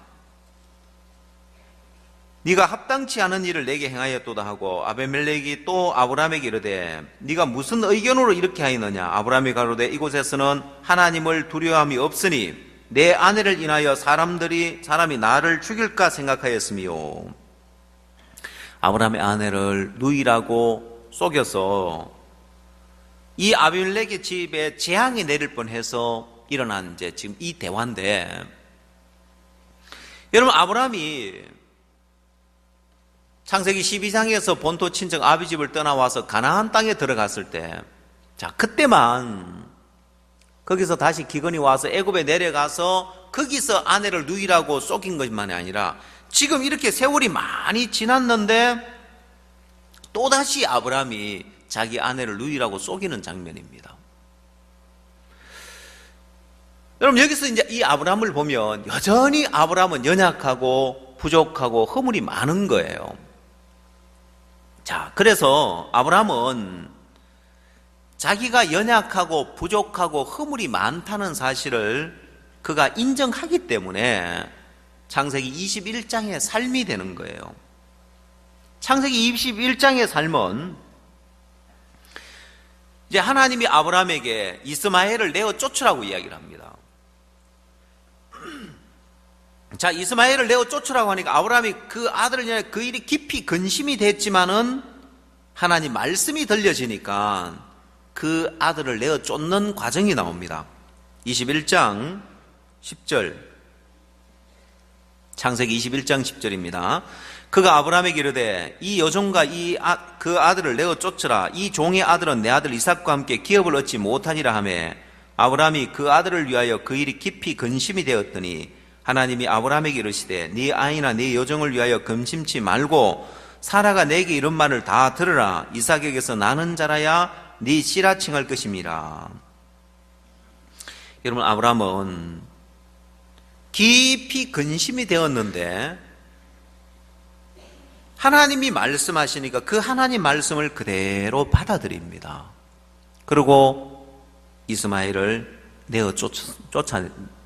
네가 합당치 않은 일을 내게 행하였도다 하고, 아비멜렉이 또 아브라함에게 이르되 네가 무슨 의견으로 이렇게 하였느냐? 아브라함이 가로되 이곳에서는 하나님을 두려워함이 없으니 내 아내를 인하여 사람들이 사람이 나를 죽일까 생각하였으며, 아브라함의 아내를 누이라고 속여서 이 아비멜렉의 집에 재앙이 내릴 뻔해서 일어난 이제 지금 이 대화인데, 여러분, 아브라함이 창세기 십이 장에서 본토 친정 아비 집을 떠나와서 가나안 땅에 들어갔을 때, 자, 그때만 거기서 다시 기근이 와서 애굽에 내려가서 거기서 아내를 누이라고 속인 것만이 아니라 지금 이렇게 세월이 많이 지났는데 또다시 아브라함이 자기 아내를 누이라고 속이는 장면입니다. 여러분, 여기서 이제 이 아브라함을 보면 여전히 아브라함은 연약하고 부족하고 허물이 많은 거예요. 자, 그래서 아브라함은 자기가 연약하고 부족하고 허물이 많다는 사실을 그가 인정하기 때문에 창세기 이십일 장의 삶이 되는 거예요. 창세기 이십일 장의 삶은 이제 하나님이 아브라함에게 이스마엘을 내어 쫓으라고 이야기를 합니다. 자, 이스마엘을 내어 쫓으라고 하니까 아브라함이 그 아들을 위해 그 일이 깊이 근심이 됐지만은 하나님 말씀이 들려지니까 그 아들을 내어 쫓는 과정이 나옵니다. 이십일 장 십 절. 창세기 이십일 장 십 절입니다. 그가 아브라함에게 이르되 이 여종과 이 아, 그 아들을 내어 쫓으라. 이 종의 아들은 내 아들 이삭과 함께 기업을 얻지 못하니라 하매, 아브라함이 그 아들을 위하여 그 일이 깊이 근심이 되었더니 하나님이 아브라함에게 이르시되 네 아이나 네 여종을 위하여 근심치 말고 사라가 내게 이런 말을 다 들으라. 이삭에게서 나는 자라야 네 씨라 칭할 것임이라. 여러분, 아브라함은 깊이 근심이 되었는데 하나님이 말씀하시니까 그 하나님 말씀을 그대로 받아들입니다. 그리고 이스마엘을 내어 쫓, 쫓아.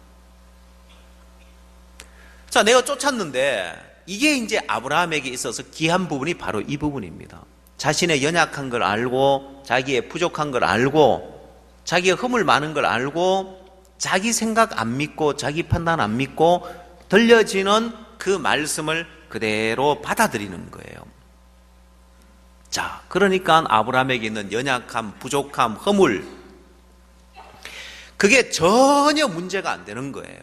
자, 내어 쫓았는데 이게 이제 아브라함에게 있어서 귀한 부분이 바로 이 부분입니다. 자신의 연약한 걸 알고, 자기의 부족한 걸 알고, 자기의 허물 많은 걸 알고, 자기 생각 안 믿고, 자기 판단 안 믿고 들려지는 그 말씀을 그대로 받아들이는 거예요. 자, 그러니까 아브라함에게 있는 연약함, 부족함, 허물, 그게 전혀 문제가 안 되는 거예요.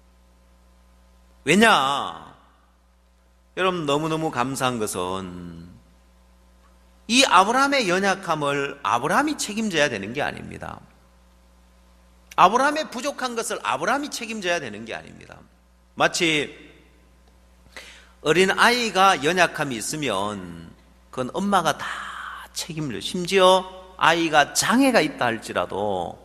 왜냐? 여러분, 너무너무 감사한 것은 이 아브라함의 연약함을 아브라함이 책임져야 되는 게 아닙니다. 아브라함의 부족한 것을 아브라함이 책임져야 되는 게 아닙니다. 마치 어린 아이가 연약함이 있으면 그건 엄마가 다 책임져요. 심지어 아이가 장애가 있다 할지라도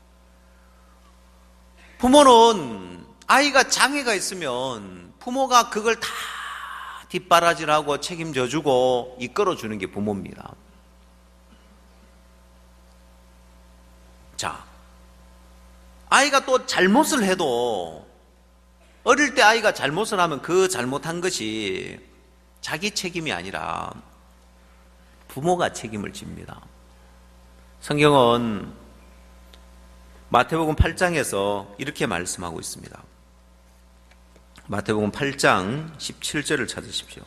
부모는 아이가 장애가 있으면 부모가 그걸 다 뒷바라지하고 책임져주고 이끌어주는 게 부모입니다. 자, 아이가 또 잘못을 해도 어릴 때 아이가 잘못을 하면 그 잘못한 것이 자기 책임이 아니라 부모가 책임을 집니다. 성경은 마태복음 팔 장에서 이렇게 말씀하고 있습니다. 마태복음 팔 장 십칠 절을 찾으십시오.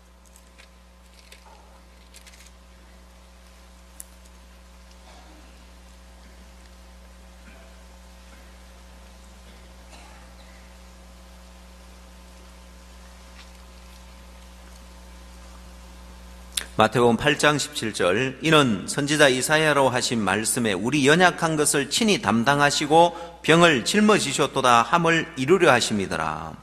마태복음 팔 장 십칠 절, 이는 선지자 이사야로 하신 말씀에 우리 연약한 것을 친히 담당하시고 병을 짊어지셨도다 함을 이루려 하심이더라.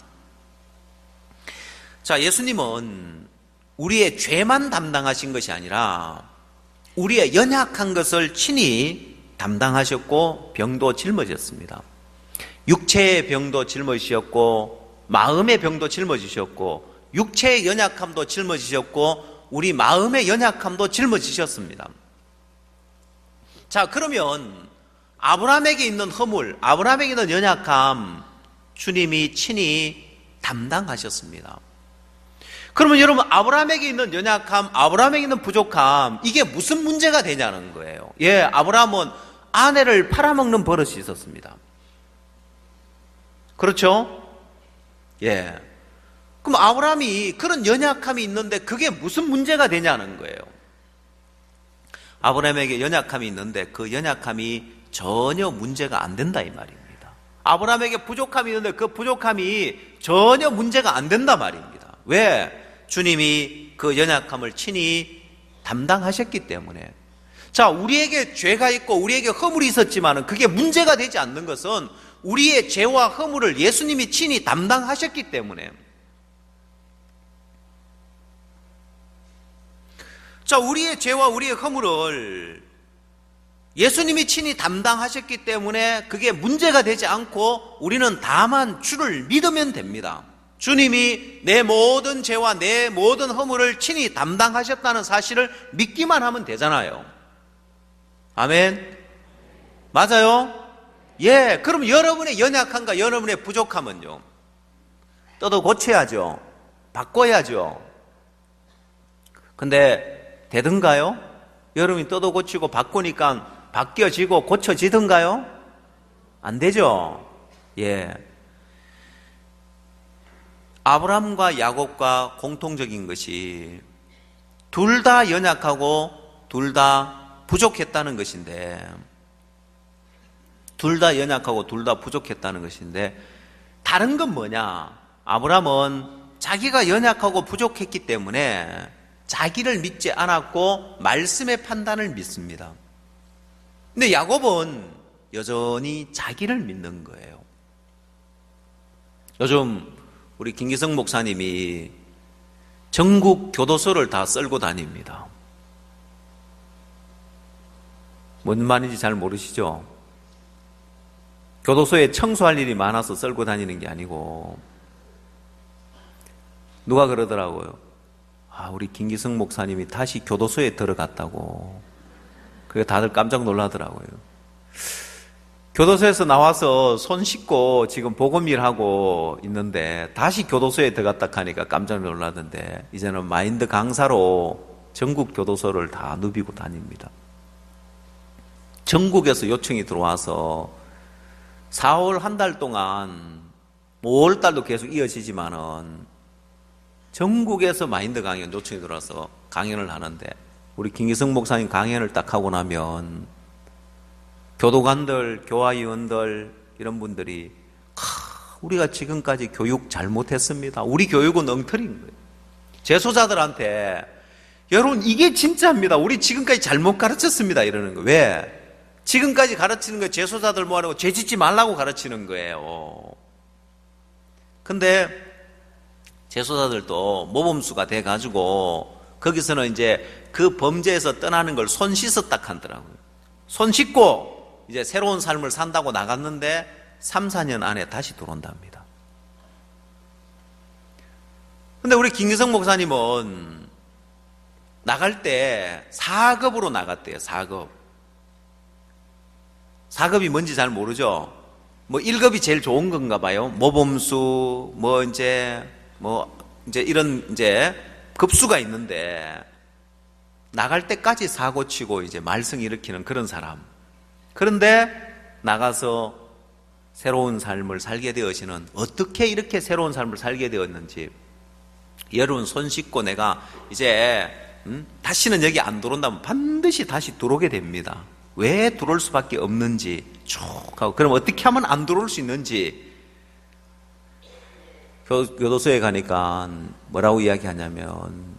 자, 예수님은 우리의 죄만 담당하신 것이 아니라 우리의 연약한 것을 친히 담당하셨고 병도 짊어졌습니다. 육체의 병도 짊어지셨고 마음의 병도 짊어지셨고 육체의 연약함도 짊어지셨고 우리 마음의 연약함도 짊어지셨습니다. 자, 그러면 아브라함에게 있는 허물, 아브라함에게 있는 연약함 주님이 친히 담당하셨습니다. 그러면 여러분, 아브라함에게 있는 연약함, 아브라함에게 있는 부족함, 이게 무슨 문제가 되냐는 거예요. 예, 아브라함은 아내를 팔아먹는 버릇이 있었습니다. 그렇죠? 예. 그럼 아브라함이 그런 연약함이 있는데 그게 무슨 문제가 되냐는 거예요. 아브라함에게 연약함이 있는데 그 연약함이 전혀 문제가 안 된다 이 말입니다. 아브라함에게 부족함이 있는데 그 부족함이 전혀 문제가 안 된다 말입니다. 왜? 주님이 그 연약함을 친히 담당하셨기 때문에. 자, 우리에게 죄가 있고 우리에게 허물이 있었지만 그게 문제가 되지 않는 것은 우리의 죄와 허물을 예수님이 친히 담당하셨기 때문에. 자, 우리의 죄와 우리의 허물을 예수님이 친히 담당하셨기 때문에 그게 문제가 되지 않고 우리는 다만 주를 믿으면 됩니다. 주님이 내 모든 죄와 내 모든 허물을 친히 담당하셨다는 사실을 믿기만 하면 되잖아요. 아멘. 맞아요? 예. 그럼 여러분의 연약함과 여러분의 부족함은요, 떠도 고쳐야죠. 바꿔야죠. 근데 되든가요? 여러분이 떠도 고치고 바꾸니까 바뀌어지고 고쳐지든가요? 안 되죠. 예. 아브라함과 야곱과 공통적인 것이 둘 다 연약하고 둘 다 부족했다는 것인데, 둘 다 연약하고 둘 다 부족했다는 것인데, 다른 건 뭐냐? 아브라함은 자기가 연약하고 부족했기 때문에 자기를 믿지 않았고 말씀의 판단을 믿습니다. 근데 야곱은 여전히 자기를 믿는 거예요. 요즘 우리 김기성 목사님이 전국 교도소를 다 썰고 다닙니다. 뭔 말인지 잘 모르시죠? 교도소에 청소할 일이 많아서 썰고 다니는 게 아니고, 누가 그러더라고요. 아, 우리 김기성 목사님이 다시 교도소에 들어갔다고. 그게 다들 깜짝 놀라더라고요. 교도소에서 나와서 손 씻고 지금 복음일하고 있는데 다시 교도소에 들어갔다 하니까 깜짝 놀라던데, 이제는 마인드 강사로 전국 교도소를 다 누비고 다닙니다. 전국에서 요청이 들어와서 사월 한 달 동안, 오월 달도 계속 이어지지만은 전국에서 마인드 강연 요청이 들어와서 강연을 하는데, 우리 김기성 목사님 강연을 딱 하고 나면 교도관들, 교화위원들 이런 분들이 하, 우리가 지금까지 교육 잘못했습니다. 우리 교육은 엉터리인 거예요. 재소자들한테 여러분 이게 진짜입니다. 우리 지금까지 잘못 가르쳤습니다. 이러는 거예요. 왜? 지금까지 가르치는 거 재소자들 뭐하라고 죄 짓지 말라고 가르치는 거예요. 근데 재소자들도 모범수가 돼가지고 거기서는 이제 그 범죄에서 떠나는 걸 손 씻었다 하더라고요. 손 씻고 이제 새로운 삶을 산다고 나갔는데 삼, 사 년 안에 다시 들어온답니다. 근데 우리 김기성 목사님은 나갈 때 사 급으로 나갔대요. 사 급. 사 급이 뭔지 잘 모르죠? 뭐 일 급이 제일 좋은 건가 봐요. 모범수, 뭐 이제, 뭐 이제 이런 이제 급수가 있는데, 나갈 때까지 사고 치고 이제 말썽 일으키는 그런 사람. 그런데 나가서 새로운 삶을 살게 되어지는, 어떻게 이렇게 새로운 삶을 살게 되었는지, 여러분 손 씻고 내가 이제 음? 다시는 여기 안 들어온다면 반드시 다시 들어오게 됩니다. 왜 들어올 수밖에 없는지 쭉 하고, 그럼 어떻게 하면 안 들어올 수 있는지, 교도소에 가니까 뭐라고 이야기하냐면,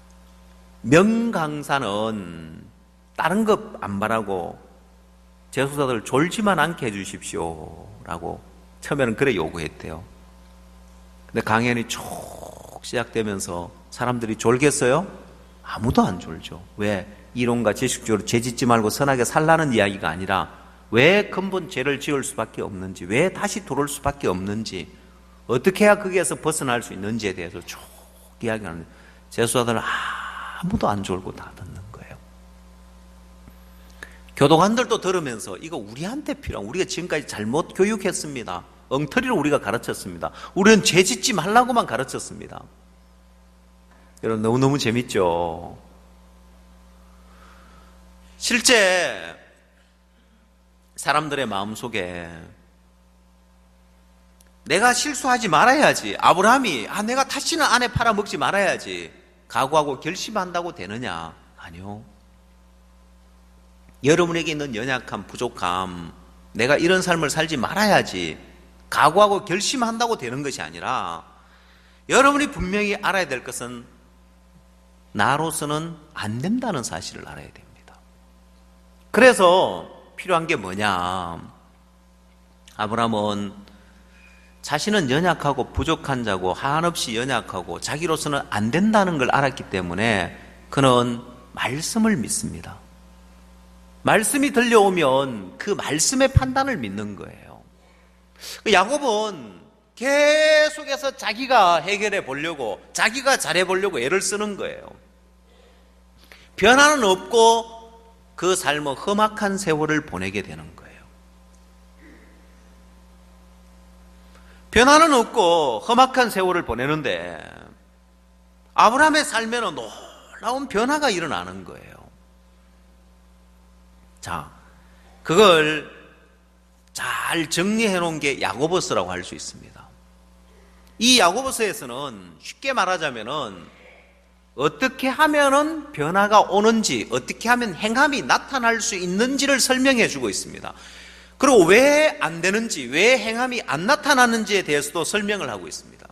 명강사는 다른 것 안 바라고 재소자들 졸지만 않게 해주십시오 라고 처음에는 그래 요구했대요. 근데 강연이 쭉 시작되면서 사람들이 졸겠어요? 아무도 안 졸죠. 왜? 이론과 지식적으로 죄 짓지 말고 선하게 살라는 이야기가 아니라 왜 근본 죄를 지을 수밖에 없는지, 왜 다시 들어올 수밖에 없는지, 어떻게 해야 거기에서 벗어날 수 있는지에 대해서 쭉 이야기하는, 재소자들은 아무도 안 졸고 다 듣는 거예요. 교도관들도 들으면서 이거 우리한테 필요한, 우리가 지금까지 잘못 교육했습니다. 엉터리로 우리가 가르쳤습니다. 우리는 죄 짓지 말라고만 가르쳤습니다. 여러분 너무너무 재밌죠? 실제 사람들의 마음속에 내가 실수하지 말아야지, 아브라함이 아 내가 다시는 아내 팔아먹지 말아야지 각오하고 결심한다고 되느냐? 아니요. 여러분에게 있는 연약함, 부족함, 내가 이런 삶을 살지 말아야지 각오하고 결심한다고 되는 것이 아니라, 여러분이 분명히 알아야 될 것은 나로서는 안 된다는 사실을 알아야 됩니다. 그래서 필요한 게 뭐냐? 아브라함은 자신은 연약하고 부족한 자고 한없이 연약하고 자기로서는 안 된다는 걸 알았기 때문에 그는 말씀을 믿습니다. 말씀이 들려오면 그 말씀의 판단을 믿는 거예요. 야곱은 계속해서 자기가 해결해 보려고, 자기가 잘해 보려고 애를 쓰는 거예요. 변화는 없고 그 삶은 험악한 세월을 보내게 되는 거예요. 변화는 없고 험악한 세월을 보내는데 아브라함의 삶에는 놀라운 변화가 일어나는 거예요. 자, 그걸 잘 정리해 놓은 게 야고보서라고 할 수 있습니다. 이 야고보서에서는 쉽게 말하자면은 어떻게 하면은 변화가 오는지, 어떻게 하면 행함이 나타날 수 있는지를 설명해 주고 있습니다. 그리고 왜 안 되는지, 왜 행함이 안 나타나는지에 대해서도 설명을 하고 있습니다.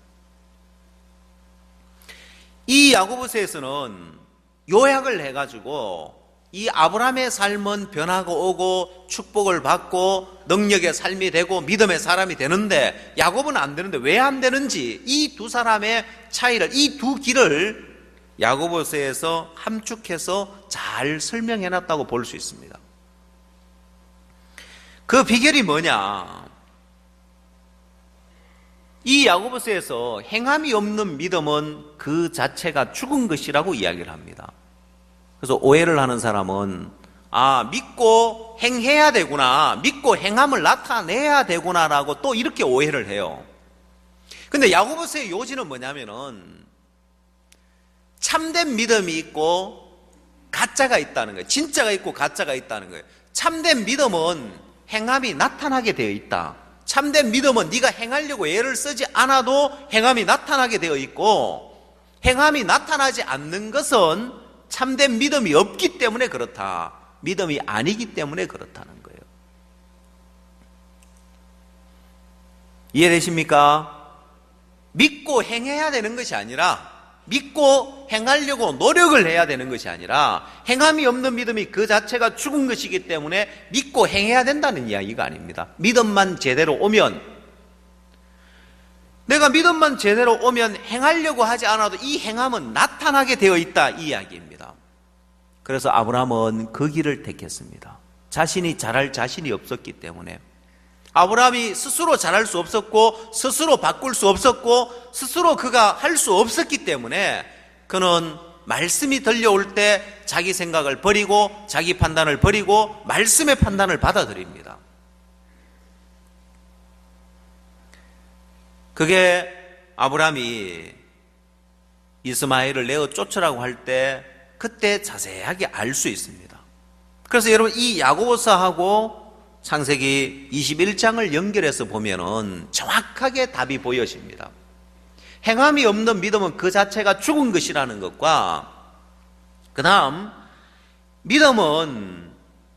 이 야고보서에서는 요약을 해가지고 이 아브라함의 삶은 변화가 오고 축복을 받고 능력의 삶이 되고 믿음의 사람이 되는데 야곱은 안 되는데 왜 안 되는지, 이 두 사람의 차이를, 이 두 길을 야고보서에서 함축해서 잘 설명해놨다고 볼 수 있습니다. 그 비결이 뭐냐? 이 야고보서에서 행함이 없는 믿음은 그 자체가 죽은 것이라고 이야기를 합니다. 그래서 오해를 하는 사람은 아, 믿고 행해야 되구나, 믿고 행함을 나타내야 되구나라고 또 이렇게 오해를 해요. 근데 야고보서의 요지는 뭐냐면은 참된 믿음이 있고 가짜가 있다는 거예요. 진짜가 있고 가짜가 있다는 거예요. 참된 믿음은 행함이 나타나게 되어 있다. 참된 믿음은 네가 행하려고 애를 쓰지 않아도 행함이 나타나게 되어 있고, 행함이 나타나지 않는 것은 참된 믿음이 없기 때문에 그렇다. 믿음이 아니기 때문에 그렇다는 거예요. 이해되십니까? 믿고 행해야 되는 것이 아니라, 믿고 행하려고 노력을 해야 되는 것이 아니라, 행함이 없는 믿음이 그 자체가 죽은 것이기 때문에 믿고 행해야 된다는 이야기가 아닙니다. 믿음만 제대로 오면, 내가 믿음만 제대로 오면 행하려고 하지 않아도 이 행함은 나타나게 되어 있다, 이 이야기입니다. 그래서 아브라함은 그 길을 택했습니다. 자신이 잘할 자신이 없었기 때문에. 아브라함이 스스로 잘할 수 없었고, 스스로 바꿀 수 없었고, 스스로 그가 할 수 없었기 때문에 그는 말씀이 들려올 때 자기 생각을 버리고 자기 판단을 버리고 말씀의 판단을 받아들입니다. 그게 아브라함이 이스마엘을 내어 쫓으라고 할 때 그때 자세하게 알 수 있습니다. 그래서 여러분, 이 야고보서하고 창세기 이십일 장을 연결해서 보면은 정확하게 답이 보여집니다. 행함이 없는 믿음은 그 자체가 죽은 것이라는 것과, 그 다음 믿음은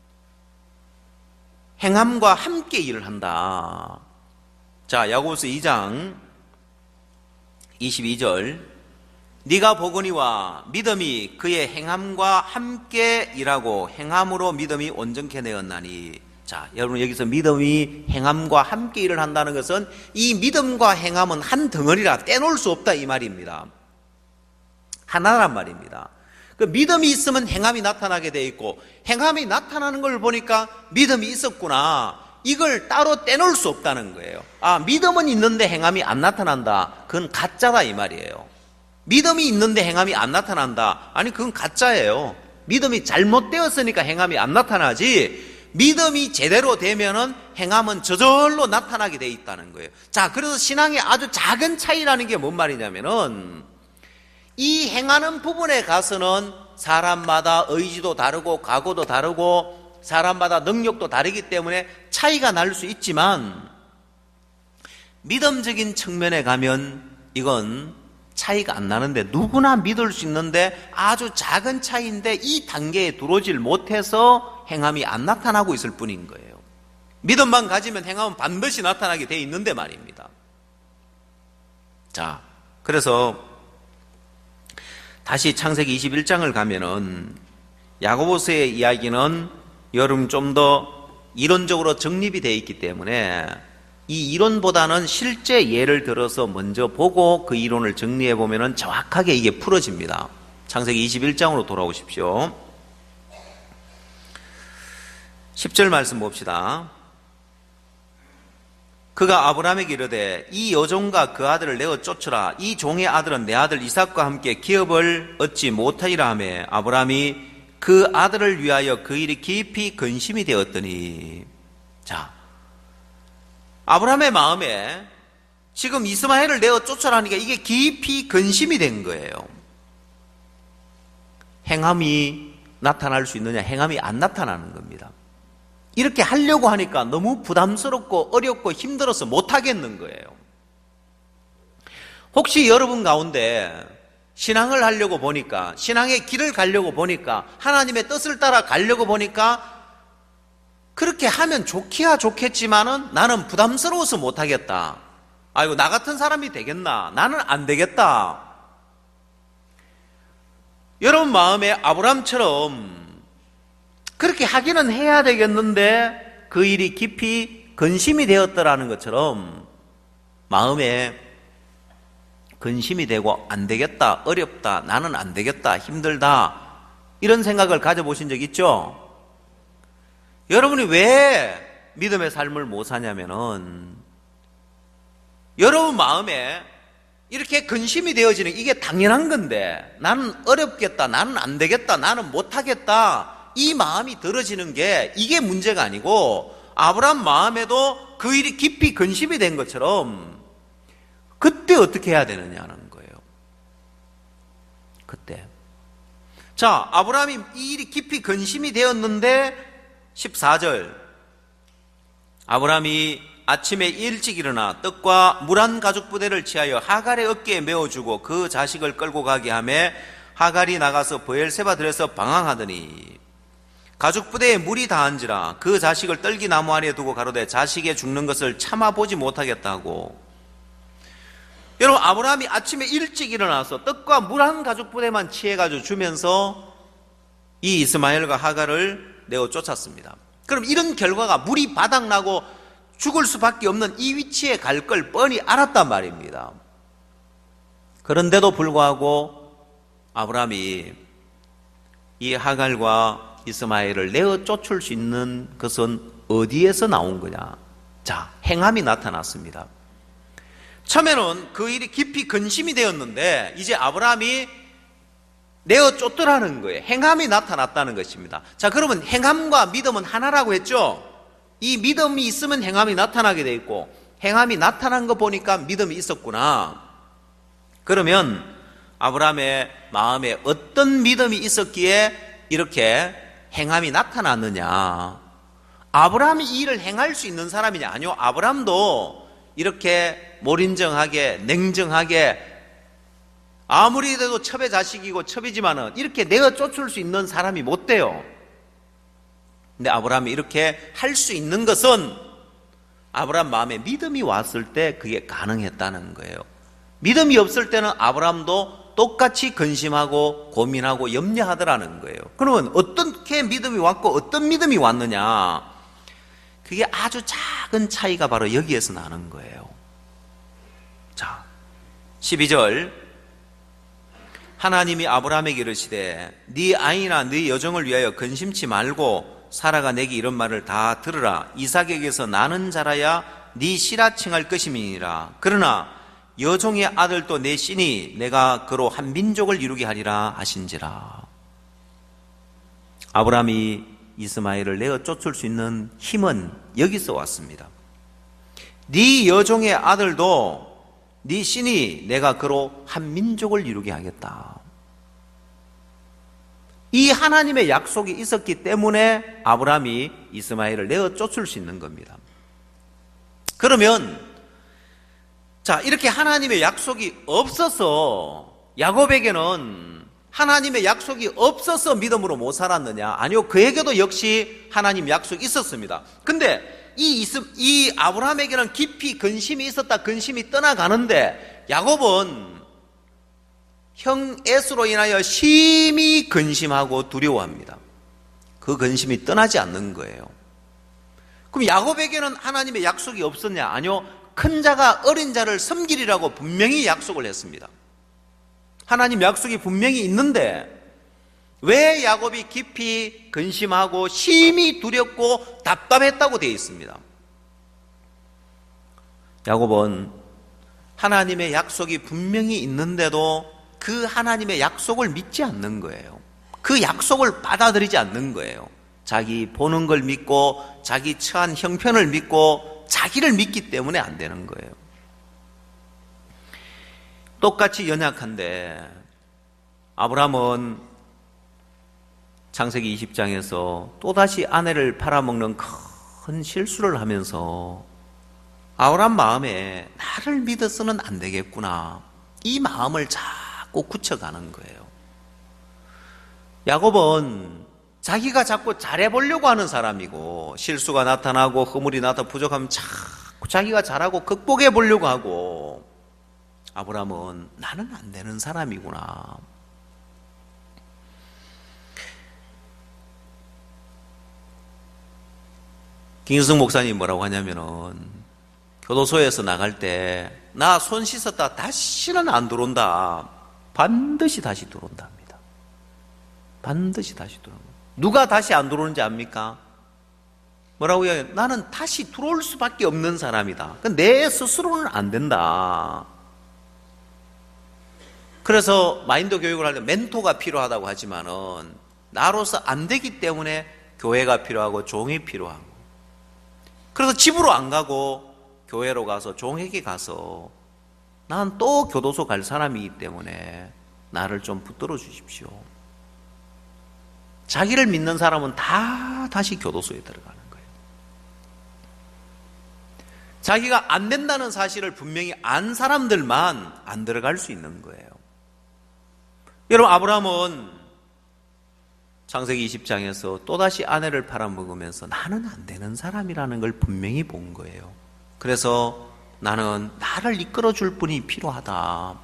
행함과 함께 일을 한다. 자, 야고보서 이 장 이십이 절, 네가 보거니와 믿음이 그의 행함과 함께 일하고 행함으로 믿음이 온전케 되었나니. 자, 여러분, 여기서 믿음이 행함과 함께 일을 한다는 것은 이 믿음과 행함은 한 덩어리라 떼놓을 수 없다, 이 말입니다. 하나란 말입니다. 그 믿음이 있으면 행함이 나타나게 돼 있고, 행함이 나타나는 걸 보니까 믿음이 있었구나, 이걸 따로 떼놓을 수 없다는 거예요. 아, 믿음은 있는데 행함이 안 나타난다, 그건 가짜다, 이 말이에요. 믿음이 있는데 행함이 안 나타난다, 아니 그건 가짜예요. 믿음이 잘못되었으니까 행함이 안 나타나지, 믿음이 제대로 되면은 행함은 저절로 나타나게 돼 있다는 거예요. 자, 그래서 신앙의 아주 작은 차이라는 게 뭔 말이냐면은, 이 행하는 부분에 가서는 사람마다 의지도 다르고 각오도 다르고 사람마다 능력도 다르기 때문에 차이가 날 수 있지만, 믿음적인 측면에 가면 이건 차이가 안 나는데, 누구나 믿을 수 있는데 아주 작은 차이인데 이 단계에 들어오질 못해서 행함이 안 나타나고 있을 뿐인 거예요. 믿음만 가지면 행함은 반드시 나타나게 돼 있는데 말입니다. 자, 그래서 다시 창세기 이십일 장을 가면은 야고보서의 이야기는 여러분 좀 더 이론적으로 정립이 되어 있기 때문에 이 이론보다는 실제 예를 들어서 먼저 보고 그 이론을 정리해 보면은 정확하게 이게 풀어집니다. 창세기 이십일 장으로 돌아오십시오. 십 절 말씀 봅시다. 그가 아브라함에게 이르되 이 여종과 그 아들을 내어 쫓으라. 이 종의 아들은 내 아들 이삭과 함께 기업을 얻지 못하리라 하매 아브라함이 그 아들을 위하여 그 일이 깊이 근심이 되었더니. 자, 아브라함의 마음에 지금 이스마엘을 내어 쫓으라니까 이게 깊이 근심이 된 거예요. 행함이 나타날 수 있느냐? 행함이 안 나타나는 겁니다. 이렇게 하려고 하니까 너무 부담스럽고 어렵고 힘들어서 못하겠는 거예요. 혹시 여러분 가운데 신앙을 하려고 보니까, 신앙의 길을 가려고 보니까, 하나님의 뜻을 따라 가려고 보니까 그렇게 하면 좋기야 좋겠지만은 나는 부담스러워서 못하겠다. 아이고, 나 같은 사람이 되겠나? 나는 안 되겠다. 여러분 마음에 아브라함처럼 그렇게 하기는 해야 되겠는데 그 일이 깊이 근심이 되었더라는 것처럼 마음에 근심이 되고 안 되겠다, 어렵다, 나는 안 되겠다, 힘들다, 이런 생각을 가져보신 적 있죠? 여러분이 왜 믿음의 삶을 못 사냐면은 여러분 마음에 이렇게 근심이 되어지는 이게 당연한 건데 나는 어렵겠다, 나는 안 되겠다, 나는 못하겠다 이 마음이 들어지는 게 이게 문제가 아니고 아브라함 마음에도 그 일이 깊이 근심이 된 것처럼 그때 어떻게 해야 되느냐는 거예요. 그때 자 아브라함이 이 일이 깊이 근심이 되었는데 십사 절 아브라함이 아침에 일찍 일어나 떡과 물 한 가죽 부대를 취하여 하갈의 어깨에 메어주고 그 자식을 끌고 가게 하매 하갈이 나가서 브엘세바 들에서 방황하더니 가죽 부대에 물이 다한지라 그 자식을 떨기 나무 아래에 두고 가로되 자식의 죽는 것을 참아보지 못하겠다고. 여러분 아브라함이 아침에 일찍 일어나서 떡과 물 한 가죽 부대만 취해가지고 주면서 이 이스마엘과 하갈을 내어 쫓았습니다. 그럼 이런 결과가 물이 바닥나고 죽을 수밖에 없는 이 위치에 갈 걸 뻔히 알았단 말입니다. 그런데도 불구하고 아브라함이 이 하갈과 이스마엘을 내어 쫓을 수 있는 것은 어디에서 나온 거냐? 자, 행함이 나타났습니다. 처음에는 그 일이 깊이 근심이 되었는데 이제 아브라함이 내어 쫓더라는 거예요. 행함이 나타났다는 것입니다. 자, 그러면 행함과 믿음은 하나라고 했죠? 이 믿음이 있으면 행함이 나타나게 돼 있고 행함이 나타난 거 보니까 믿음이 있었구나. 그러면 아브라함의 마음에 어떤 믿음이 있었기에 이렇게 행함이 나타났느냐? 아브라함이 이 일을 행할 수 있는 사람이냐? 아니요. 아브라함도 이렇게 몰인정하게 냉정하게 아무리 해도 첩의 자식이고 첩이지만은 이렇게 내어 쫓을 수 있는 사람이 못 돼요. 근데 아브라함이 이렇게 할 수 있는 것은 아브라함 마음에 믿음이 왔을 때 그게 가능했다는 거예요. 믿음이 없을 때는 아브라함도 똑같이 근심하고 고민하고 염려하더라는 거예요. 그러면 어떻게 믿음이 왔고 어떤 믿음이 왔느냐? 그게 아주 작은 차이가 바로 여기에서 나는 거예요. 자, 십이 절 하나님이 아브라함에게 이르시되 네 아이나 네 여종을 위하여 근심치 말고 사라가 내게 이런 말을 다 들으라. 이삭에게서 나는 자라야 네 씨라 칭할 것임이니라. 그러나 여종의 아들도 내 씨니 내가 그로 한 민족을 이루게 하리라 하신지라. 아브라함이 이스마엘을 내어 쫓을 수 있는 힘은 여기서 왔습니다. 네 여종의 아들도 네 씨니 내가 그로 한 민족을 이루게 하겠다. 이 하나님의 약속이 있었기 때문에 아브라함이 이스마엘을 내어 쫓을 수 있는 겁니다. 그러면 자, 이렇게 하나님의 약속이 없어서 야곱에게는 하나님의 약속이 없어서 믿음으로 못 살았느냐? 아니요, 그에게도 역시 하나님 약속이 있었습니다. 근데 이, 이스, 이 아브라함에게는 깊이 근심이 있었다, 근심이 떠나가는데 야곱은 형 에스로 인하여 심히 근심하고 두려워합니다. 그 근심이 떠나지 않는 거예요. 그럼 야곱에게는 하나님의 약속이 없었냐? 아니요, 큰 자가 어린 자를 섬기리라고 분명히 약속을 했습니다. 하나님 약속이 분명히 있는데 왜 야곱이 깊이 근심하고 심히 두렵고 답답했다고 되어 있습니다. 야곱은 하나님의 약속이 분명히 있는데도 그 하나님의 약속을 믿지 않는 거예요. 그 약속을 받아들이지 않는 거예요. 자기 보는 걸 믿고 자기 처한 형편을 믿고 자기를 믿기 때문에 안 되는 거예요. 똑같이 연약한데 아브라함은 창세기 이십 장에서 또다시 아내를 팔아먹는 큰 실수를 하면서 아브라함 마음에 나를 믿어서는 안 되겠구나, 이 마음을 자꾸 굳혀가는 거예요. 야곱은 자기가 자꾸 잘해보려고 하는 사람이고 실수가 나타나고 허물이 나타나 부족하면 자꾸 자기가 잘하고 극복해 보려고 하고, 아브라함은 나는 안 되는 사람이구나. 김유승 목사님이 뭐라고 하냐면은 교도소에서 나갈 때 나 손 씻었다 다시는 안 들어온다, 반드시 다시 들어온다 합니다. 반드시 다시 들어온다. 누가 다시 안 들어오는지 압니까? 뭐라고요? 나는 다시 들어올 수밖에 없는 사람이다. 내 스스로는 안 된다. 그래서 마인드 교육을 할 때 멘토가 필요하다고 하지만은 나로서 안 되기 때문에 교회가 필요하고 종이 필요하고, 그래서 집으로 안 가고 교회로 가서 종에게 가서 난 또 교도소 갈 사람이기 때문에 나를 좀 붙들어 주십시오. 자기를 믿는 사람은 다 다시 교도소에 들어가는 거예요. 자기가 안 된다는 사실을 분명히 안 사람들만 안 들어갈 수 있는 거예요. 여러분, 아브라함은 창세기 이십 장에서 또다시 아내를 팔아먹으면서 나는 안 되는 사람이라는 걸 분명히 본 거예요. 그래서 나는 나를 이끌어줄 분이 필요하다.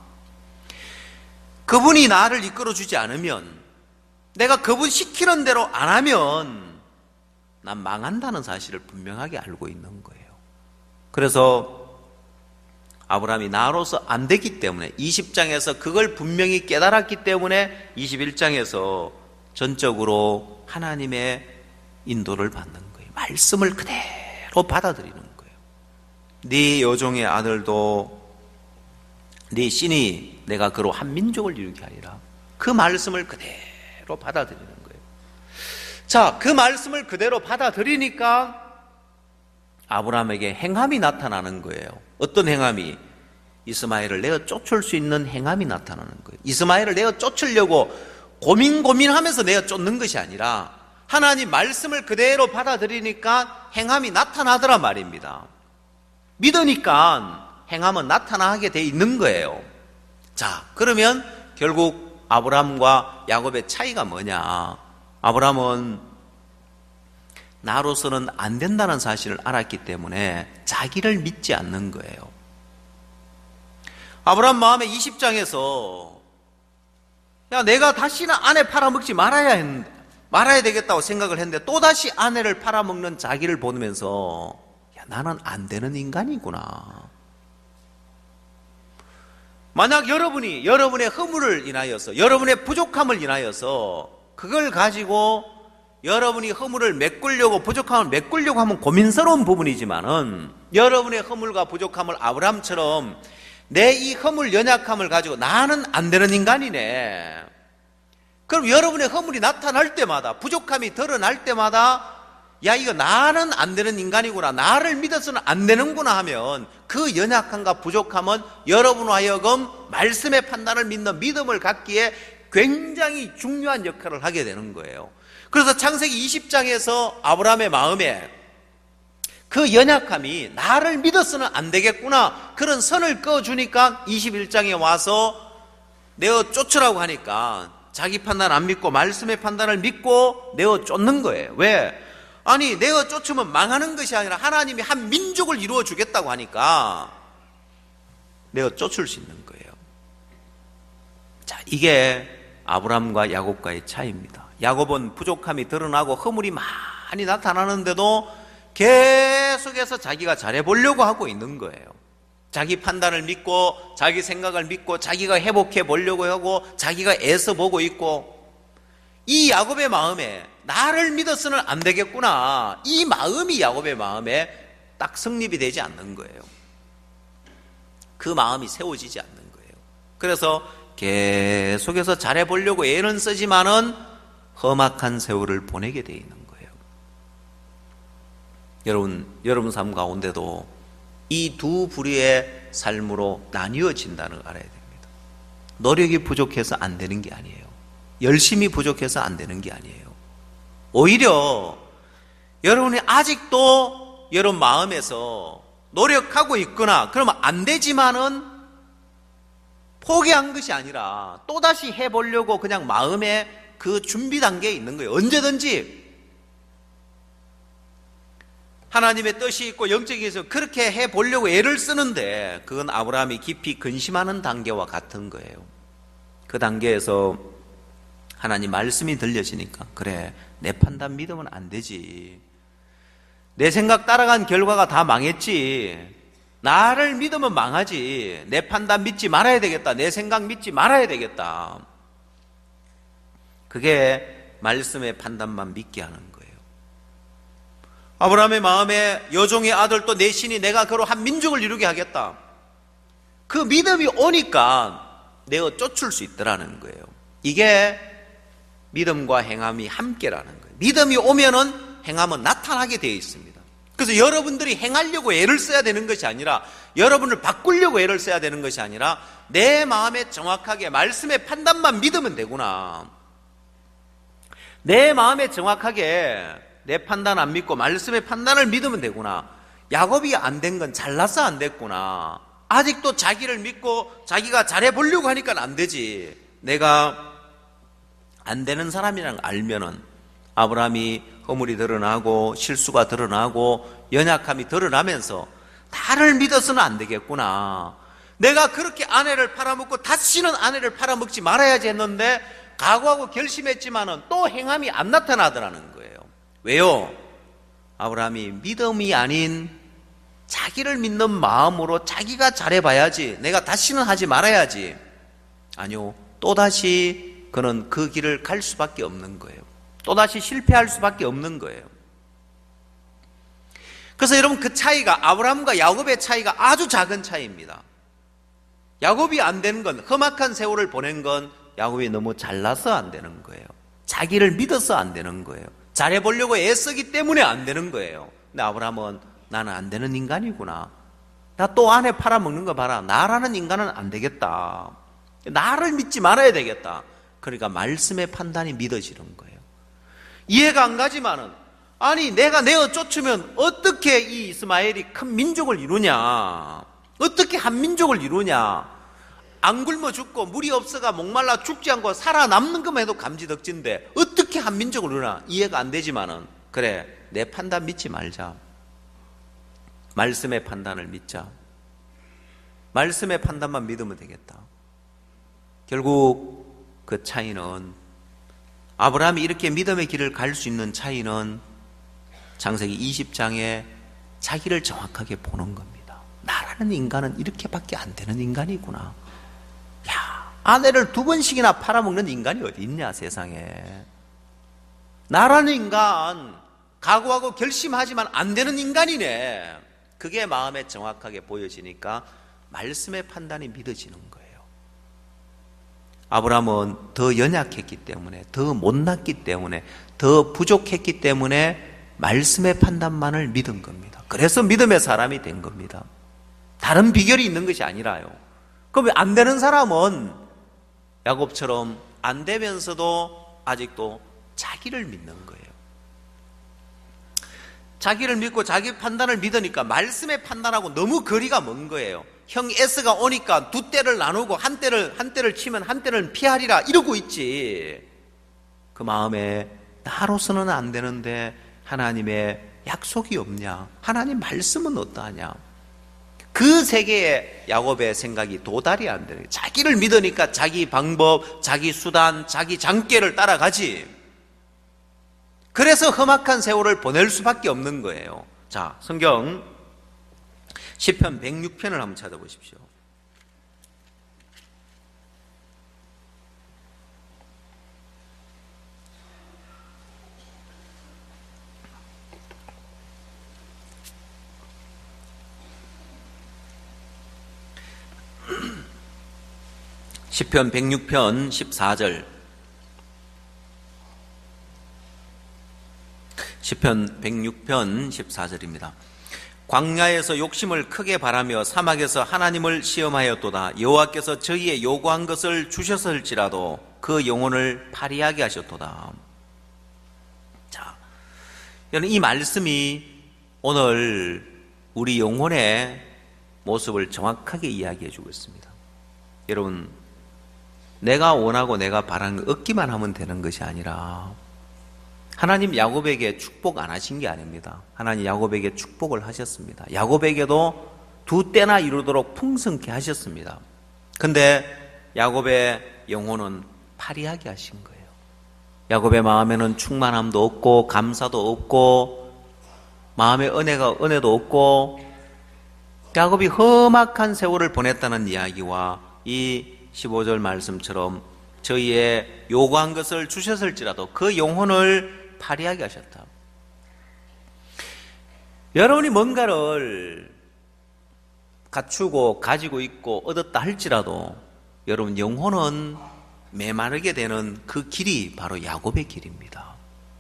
그분이 나를 이끌어주지 않으면, 내가 그분 시키는 대로 안 하면 난 망한다는 사실을 분명하게 알고 있는 거예요. 그래서 아브라함이 나로서 안 되기 때문에 이십 장에서 그걸 분명히 깨달았기 때문에 이십일 장에서 전적으로 하나님의 인도를 받는 거예요. 말씀을 그대로 받아들이는 거예요. 네 여종의 아들도 네 신이 내가 그로 한 민족을 이루게 하리라. 그 말씀을 그대로 받아들이는 거예요. 자, 그 말씀을 그대로 받아들이니까 아브라함에게 행함이 나타나는 거예요. 어떤 행함이? 이스마엘을 내어 쫓을 수 있는 행함이 나타나는 거예요. 이스마엘을 내어 쫓으려고 고민 고민하면서 내어 쫓는 것이 아니라 하나님 말씀을 그대로 받아들이니까 행함이 나타나더라 말입니다. 믿으니까 행함은 나타나게 돼 있는 거예요. 자, 그러면 결국 아브라함과 야곱의 차이가 뭐냐? 아브라함은 나로서는 안 된다는 사실을 알았기 때문에 자기를 믿지 않는 거예요. 아브라함 마음에 이십 장에서 야, 내가 다시는 아내 팔아먹지 말아야 했는데, 말아야 되겠다고 생각을 했는데 또다시 아내를 팔아먹는 자기를 보면서 야, 나는 안 되는 인간이구나. 만약 여러분이 여러분의 허물을 인하여서, 여러분의 부족함을 인하여서 그걸 가지고 여러분이 허물을 메꾸려고, 부족함을 메꾸려고 하면 고민스러운 부분이지만은 여러분의 허물과 부족함을 아브라함처럼 내 이 허물 연약함을 가지고 나는 안 되는 인간이네. 그럼 여러분의 허물이 나타날 때마다, 부족함이 드러날 때마다 야, 이거 나는 안 되는 인간이구나, 나를 믿어서는 안 되는구나 하면 그 연약함과 부족함은 여러분으로 하여금 말씀의 판단을 믿는 믿음을 갖기에 굉장히 중요한 역할을 하게 되는 거예요. 그래서 창세기 이십 장에서 아브라함의 마음에 그 연약함이 나를 믿어서는 안 되겠구나, 그런 선을 그어주니까 이십일 장에 와서 내어 쫓으라고 하니까 자기 판단 안 믿고 말씀의 판단을 믿고 내어 쫓는 거예요. 왜? 아니, 내어 쫓으면 망하는 것이 아니라 하나님이 한 민족을 이루어 주겠다고 하니까 내어 쫓을 수 있는 거예요. 자, 이게 아브라함과 야곱과의 차이입니다. 야곱은 부족함이 드러나고 허물이 많이 나타나는데도 계속해서 자기가 잘해보려고 하고 있는 거예요. 자기 판단을 믿고 자기 생각을 믿고 자기가 회복해 보려고 하고 자기가 애써 보고 있고, 이 야곱의 마음에 나를 믿어서는 안 되겠구나, 이 마음이 야곱의 마음에 딱 성립이 되지 않는 거예요. 그 마음이 세워지지 않는 거예요. 그래서 계속해서 잘해보려고 애는 쓰지만은 험악한 세월을 보내게 돼 있는 거예요. 여러분, 여러분 삶 가운데도 이 두 부류의 삶으로 나뉘어진다는 걸 알아야 됩니다. 노력이 부족해서 안 되는 게 아니에요. 열심히 부족해서 안 되는 게 아니에요. 오히려 여러분이 아직도 여러분 마음에서 노력하고 있거나 그러면 안 되지만은 포기한 것이 아니라 또다시 해보려고 그냥 마음에 그 준비 단계에 있는 거예요. 언제든지 하나님의 뜻이 있고 영적인 에서 그렇게 해보려고 애를 쓰는데, 그건 아브라함이 깊이 근심하는 단계와 같은 거예요. 그 단계에서 하나님 말씀이 들려지니까 그래, 내 판단 믿으면 안 되지, 내 생각 따라간 결과가 다 망했지, 나를 믿으면 망하지, 내 판단 믿지 말아야 되겠다, 내 생각 믿지 말아야 되겠다. 그게 말씀의 판단만 믿게 하는 거예요. 아브라함의 마음에 여종의 아들 또 내 신이 내가 그로 한 민족을 이루게 하겠다. 그 믿음이 오니까 내어 쫓을 수 있더라는 거예요. 이게 믿음과 행함이 함께라는 거예요. 믿음이 오면은 행함은 나타나게 되어 있습니다. 그래서 여러분들이 행하려고 애를 써야 되는 것이 아니라, 여러분을 바꾸려고 애를 써야 되는 것이 아니라, 내 마음에 정확하게 말씀의 판단만 믿으면 되구나. 내 마음에 정확하게 내 판단 안 믿고 말씀의 판단을 믿으면 되구나. 야곱이 안 된 건 잘나서 안 됐구나. 아직도 자기를 믿고 자기가 잘해보려고 하니까 안 되지. 내가 안 되는 사람이라는 걸 알면은 아브라함이 허물이 드러나고 실수가 드러나고 연약함이 드러나면서 나를 믿어서는 안 되겠구나. 내가 그렇게 아내를 팔아먹고 다시는 아내를 팔아먹지 말아야지 했는데 각오하고 결심했지만은 또 행함이 안 나타나더라는 거예요. 왜요? 아브라함이 믿음이 아닌 자기를 믿는 마음으로 자기가 잘해봐야지, 내가 다시는 하지 말아야지. 아니요, 또다시 그는 그 길을 갈 수밖에 없는 거예요. 또다시 실패할 수밖에 없는 거예요. 그래서 여러분, 그 차이가 아브라함과 야곱의 차이가 아주 작은 차이입니다. 야곱이 안 되는 건, 험악한 세월을 보낸 건 야곱이 너무 잘나서 안 되는 거예요. 자기를 믿어서 안 되는 거예요. 잘해보려고 애쓰기 때문에 안 되는 거예요. 근데 아브라함은 나는 안 되는 인간이구나. 나 또 아내 팔아먹는 거 봐라. 나라는 인간은 안 되겠다. 나를 믿지 말아야 되겠다. 그러니까 말씀의 판단이 믿어지는 거예요. 이해가 안 가지만은, 아니 내가 내어 쫓으면 어떻게 이 이스마엘이 큰 민족을 이루냐, 어떻게 한 민족을 이루냐, 안 굶어 죽고 물이 없어가 목말라 죽지 않고 살아남는 것만 해도 감지덕진데 어떻게 한 민족을 이루냐, 이해가 안 되지만은, 그래 내 판단 믿지 말자. 말씀의 판단을 믿자. 말씀의 판단만 믿으면 되겠다. 결국 그 차이는, 아브라함이 이렇게 믿음의 길을 갈 수 있는 차이는 창세기 이십 장에 자기를 정확하게 보는 겁니다. 나라는 인간은 이렇게밖에 안 되는 인간이구나. 야, 아내를 두 번씩이나 팔아먹는 인간이 어디 있냐 세상에. 나라는 인간, 각오하고 결심하지만 안 되는 인간이네. 그게 마음에 정확하게 보여지니까 말씀의 판단이 믿어지는 거예요. 아브라함은 더 연약했기 때문에, 더 못났기 때문에, 더 부족했기 때문에 말씀의 판단만을 믿은 겁니다. 그래서 믿음의 사람이 된 겁니다. 다른 비결이 있는 것이 아니라요. 그럼 안 되는 사람은 야곱처럼 안 되면서도 아직도 자기를 믿는 거예요. 자기를 믿고 자기 판단을 믿으니까 말씀의 판단하고 너무 거리가 먼 거예요. 형 에스가 오니까 두 때를 나누고 한 때를 한 때를 치면 한 때를 피하리라 이러고 있지. 그 마음에 나로서는 안 되는데 하나님의 약속이 없냐? 하나님 말씀은 어떠하냐? 그 세계에 야곱의 생각이 도달이 안 되는 거예요. 자기를 믿으니까 자기 방법, 자기 수단, 자기 장계를 따라가지. 그래서 험악한 세월을 보낼 수밖에 없는 거예요. 자, 성경 시편 백육 편을 한번 찾아보십시오. 시편 백육 편 십사 절. 시편 백육 편 십사 절입니다. 광야에서 욕심을 크게 바라며 사막에서 하나님을 시험하였도다. 여호와께서 저희의 요구한 것을 주셨을지라도 그 영혼을 파리하게 하셨도다. 자, 여러분, 이 말씀이 오늘 우리 영혼의 모습을 정확하게 이야기해 주고 있습니다. 여러분, 내가 원하고 내가 바라는 거 얻기만 하면 되는 것이 아니라, 하나님 야곱에게 축복 안 하신 게 아닙니다. 하나님 야곱에게 축복을 하셨습니다. 야곱에게도 두 때나 이루도록 풍성케 하셨습니다. 근데 야곱의 영혼은 파리하게 하신 거예요. 야곱의 마음에는 충만함도 없고 감사도 없고 마음의 은혜가 은혜도 없고, 야곱이 험악한 세월을 보냈다는 이야기와 이 십오 절 말씀처럼 저희의 요구한 것을 주셨을지라도 그 영혼을 파리하게 하셨다. 여러분이 뭔가를 갖추고 가지고 있고 얻었다 할지라도 여러분 영혼은 메마르게 되는 그 길이 바로 야곱의 길입니다.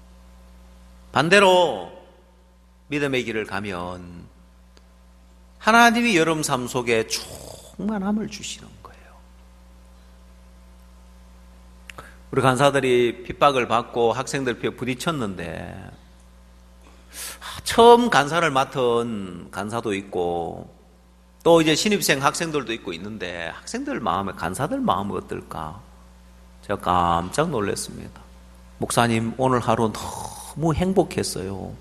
반대로 믿음의 길을 가면 하나님이 여러분 삶 속에 충만함을 주시는 거예요. 우리 간사들이 핍박을 받고 학생들 피해 부딪혔는데 처음 간사를 맡은 간사도 있고 또 이제 신입생 학생들도 있고 있는데 학생들 마음에 간사들 마음은 어떨까? 제가 깜짝 놀랐습니다. 목사님 오늘 하루 너무 행복했어요.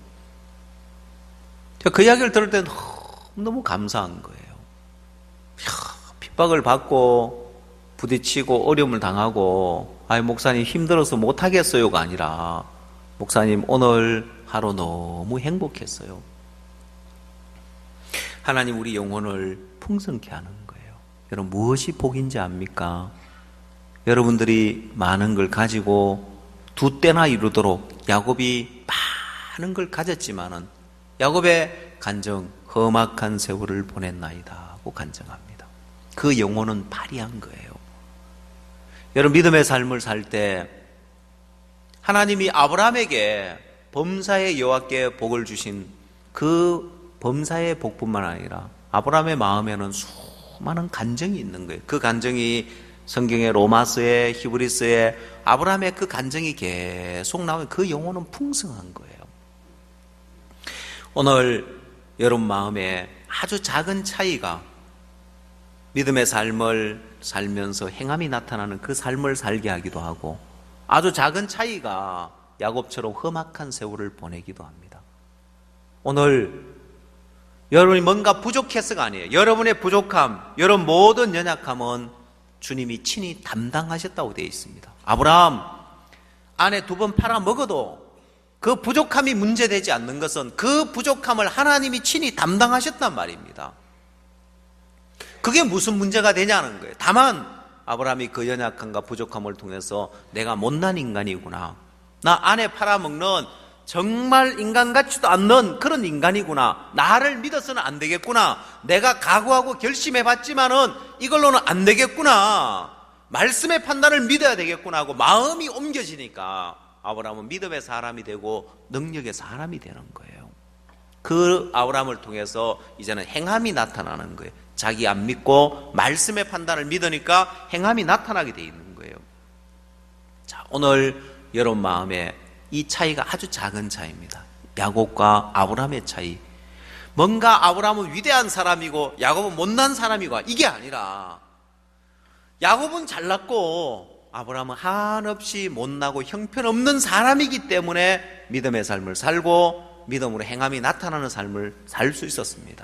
제가 그 이야기를 들을 때 너무 감사한 거예요. 이야, 핍박을 받고 부딪히고 어려움을 당하고 아이 목사님 힘들어서 못하겠어요가 아니라 목사님 오늘 하루 너무 행복했어요. 하나님 우리 영혼을 풍성케 하는 거예요. 여러분 무엇이 복인지 압니까? 여러분들이 많은 걸 가지고 두 때나 이루도록 야곱이 많은 걸 가졌지만은 야곱의 간정 험악한 세월을 보냈나이다 하고 간정합니다. 그 영혼은 파리한 거예요. 여러분 믿음의 삶을 살 때 하나님이 아브라함에게 범사의 여호와께 복을 주신 그 범사의 복뿐만 아니라 아브라함의 마음에는 수많은 간정이 있는 거예요. 그 간정이 성경의 로마서에 히브리서에 아브라함의 그 간정이 계속 나오면 그 영혼은 풍성한 거예요. 오늘 여러분 마음에 아주 작은 차이가 믿음의 삶을 살면서 행함이 나타나는 그 삶을 살게 하기도 하고 아주 작은 차이가 야곱처럼 험악한 세월을 보내기도 합니다. 오늘 여러분이 뭔가 부족해서가 아니에요. 여러분의 부족함, 여러분 모든 연약함은 주님이 친히 담당하셨다고 되어 있습니다. 아브라함 아내 두 번 팔아먹어도 그 부족함이 문제되지 않는 것은 그 부족함을 하나님이 친히 담당하셨단 말입니다. 그게 무슨 문제가 되냐는 거예요. 다만 아브라함이 그 연약함과 부족함을 통해서 내가 못난 인간이구나, 나 아내 팔아먹는 정말 인간 같지도 않는 그런 인간이구나, 나를 믿어서는 안 되겠구나, 내가 각오하고 결심해봤지만은 이걸로는 안 되겠구나, 말씀의 판단을 믿어야 되겠구나 하고 마음이 옮겨지니까 아브라함은 믿음의 사람이 되고 능력의 사람이 되는 거예요. 그 아브라함을 통해서 이제는 행함이 나타나는 거예요. 자기 안 믿고 말씀의 판단을 믿으니까 행함이 나타나게 돼 있는 거예요. 자, 오늘 여러분 마음에 이 차이가 아주 작은 차이입니다. 야곱과 아브라함의 차이. 뭔가 아브라함은 위대한 사람이고 야곱은 못난 사람이고 이게 아니라 야곱은 잘났고 아브라함은 한없이 못나고 형편없는 사람이기 때문에 믿음의 삶을 살고 믿음으로 행함이 나타나는 삶을 살 수 있었습니다.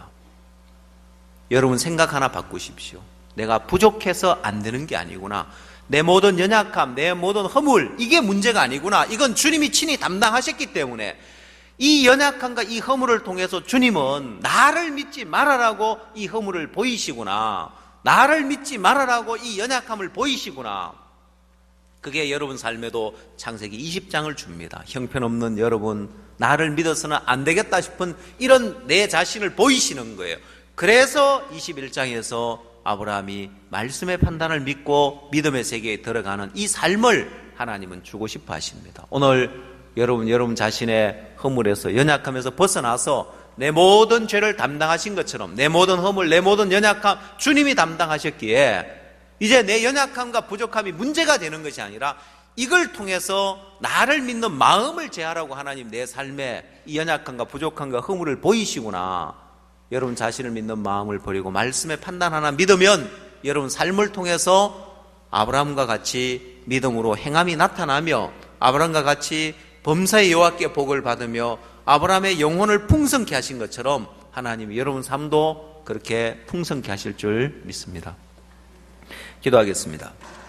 여러분 생각 하나 바꾸십시오. 내가 부족해서 안 되는 게 아니구나, 내 모든 연약함, 내 모든 허물, 이게 문제가 아니구나, 이건 주님이 친히 담당하셨기 때문에 이 연약함과 이 허물을 통해서 주님은 나를 믿지 말아라고 이 허물을 보이시구나, 나를 믿지 말아라고 이 연약함을 보이시구나. 그게 여러분 삶에도 창세기 이십 장을 줍니다. 형편없는 여러분, 나를 믿어서는 안 되겠다 싶은 이런 내 자신을 보이시는 거예요. 그래서 이십일 장에서 아브라함이 말씀의 판단을 믿고 믿음의 세계에 들어가는 이 삶을 하나님은 주고 싶어 하십니다. 오늘 여러분, 여러분 자신의 허물에서, 연약함에서 벗어나서 내 모든 죄를 담당하신 것처럼 내 모든 허물, 내 모든 연약함 주님이 담당하셨기에 이제 내 연약함과 부족함이 문제가 되는 것이 아니라 이걸 통해서 나를 믿는 마음을 제하라고 하나님 내 삶에 이 연약함과 부족함과 허물을 보이시구나. 여러분 자신을 믿는 마음을 버리고 말씀의 판단 하나 믿으면 여러분 삶을 통해서 아브라함과 같이 믿음으로 행함이 나타나며 아브라함과 같이 범사의 여호와께 복을 받으며 아브라함의 영혼을 풍성케 하신 것처럼 하나님이 여러분 삶도 그렇게 풍성케 하실 줄 믿습니다. 기도하겠습니다.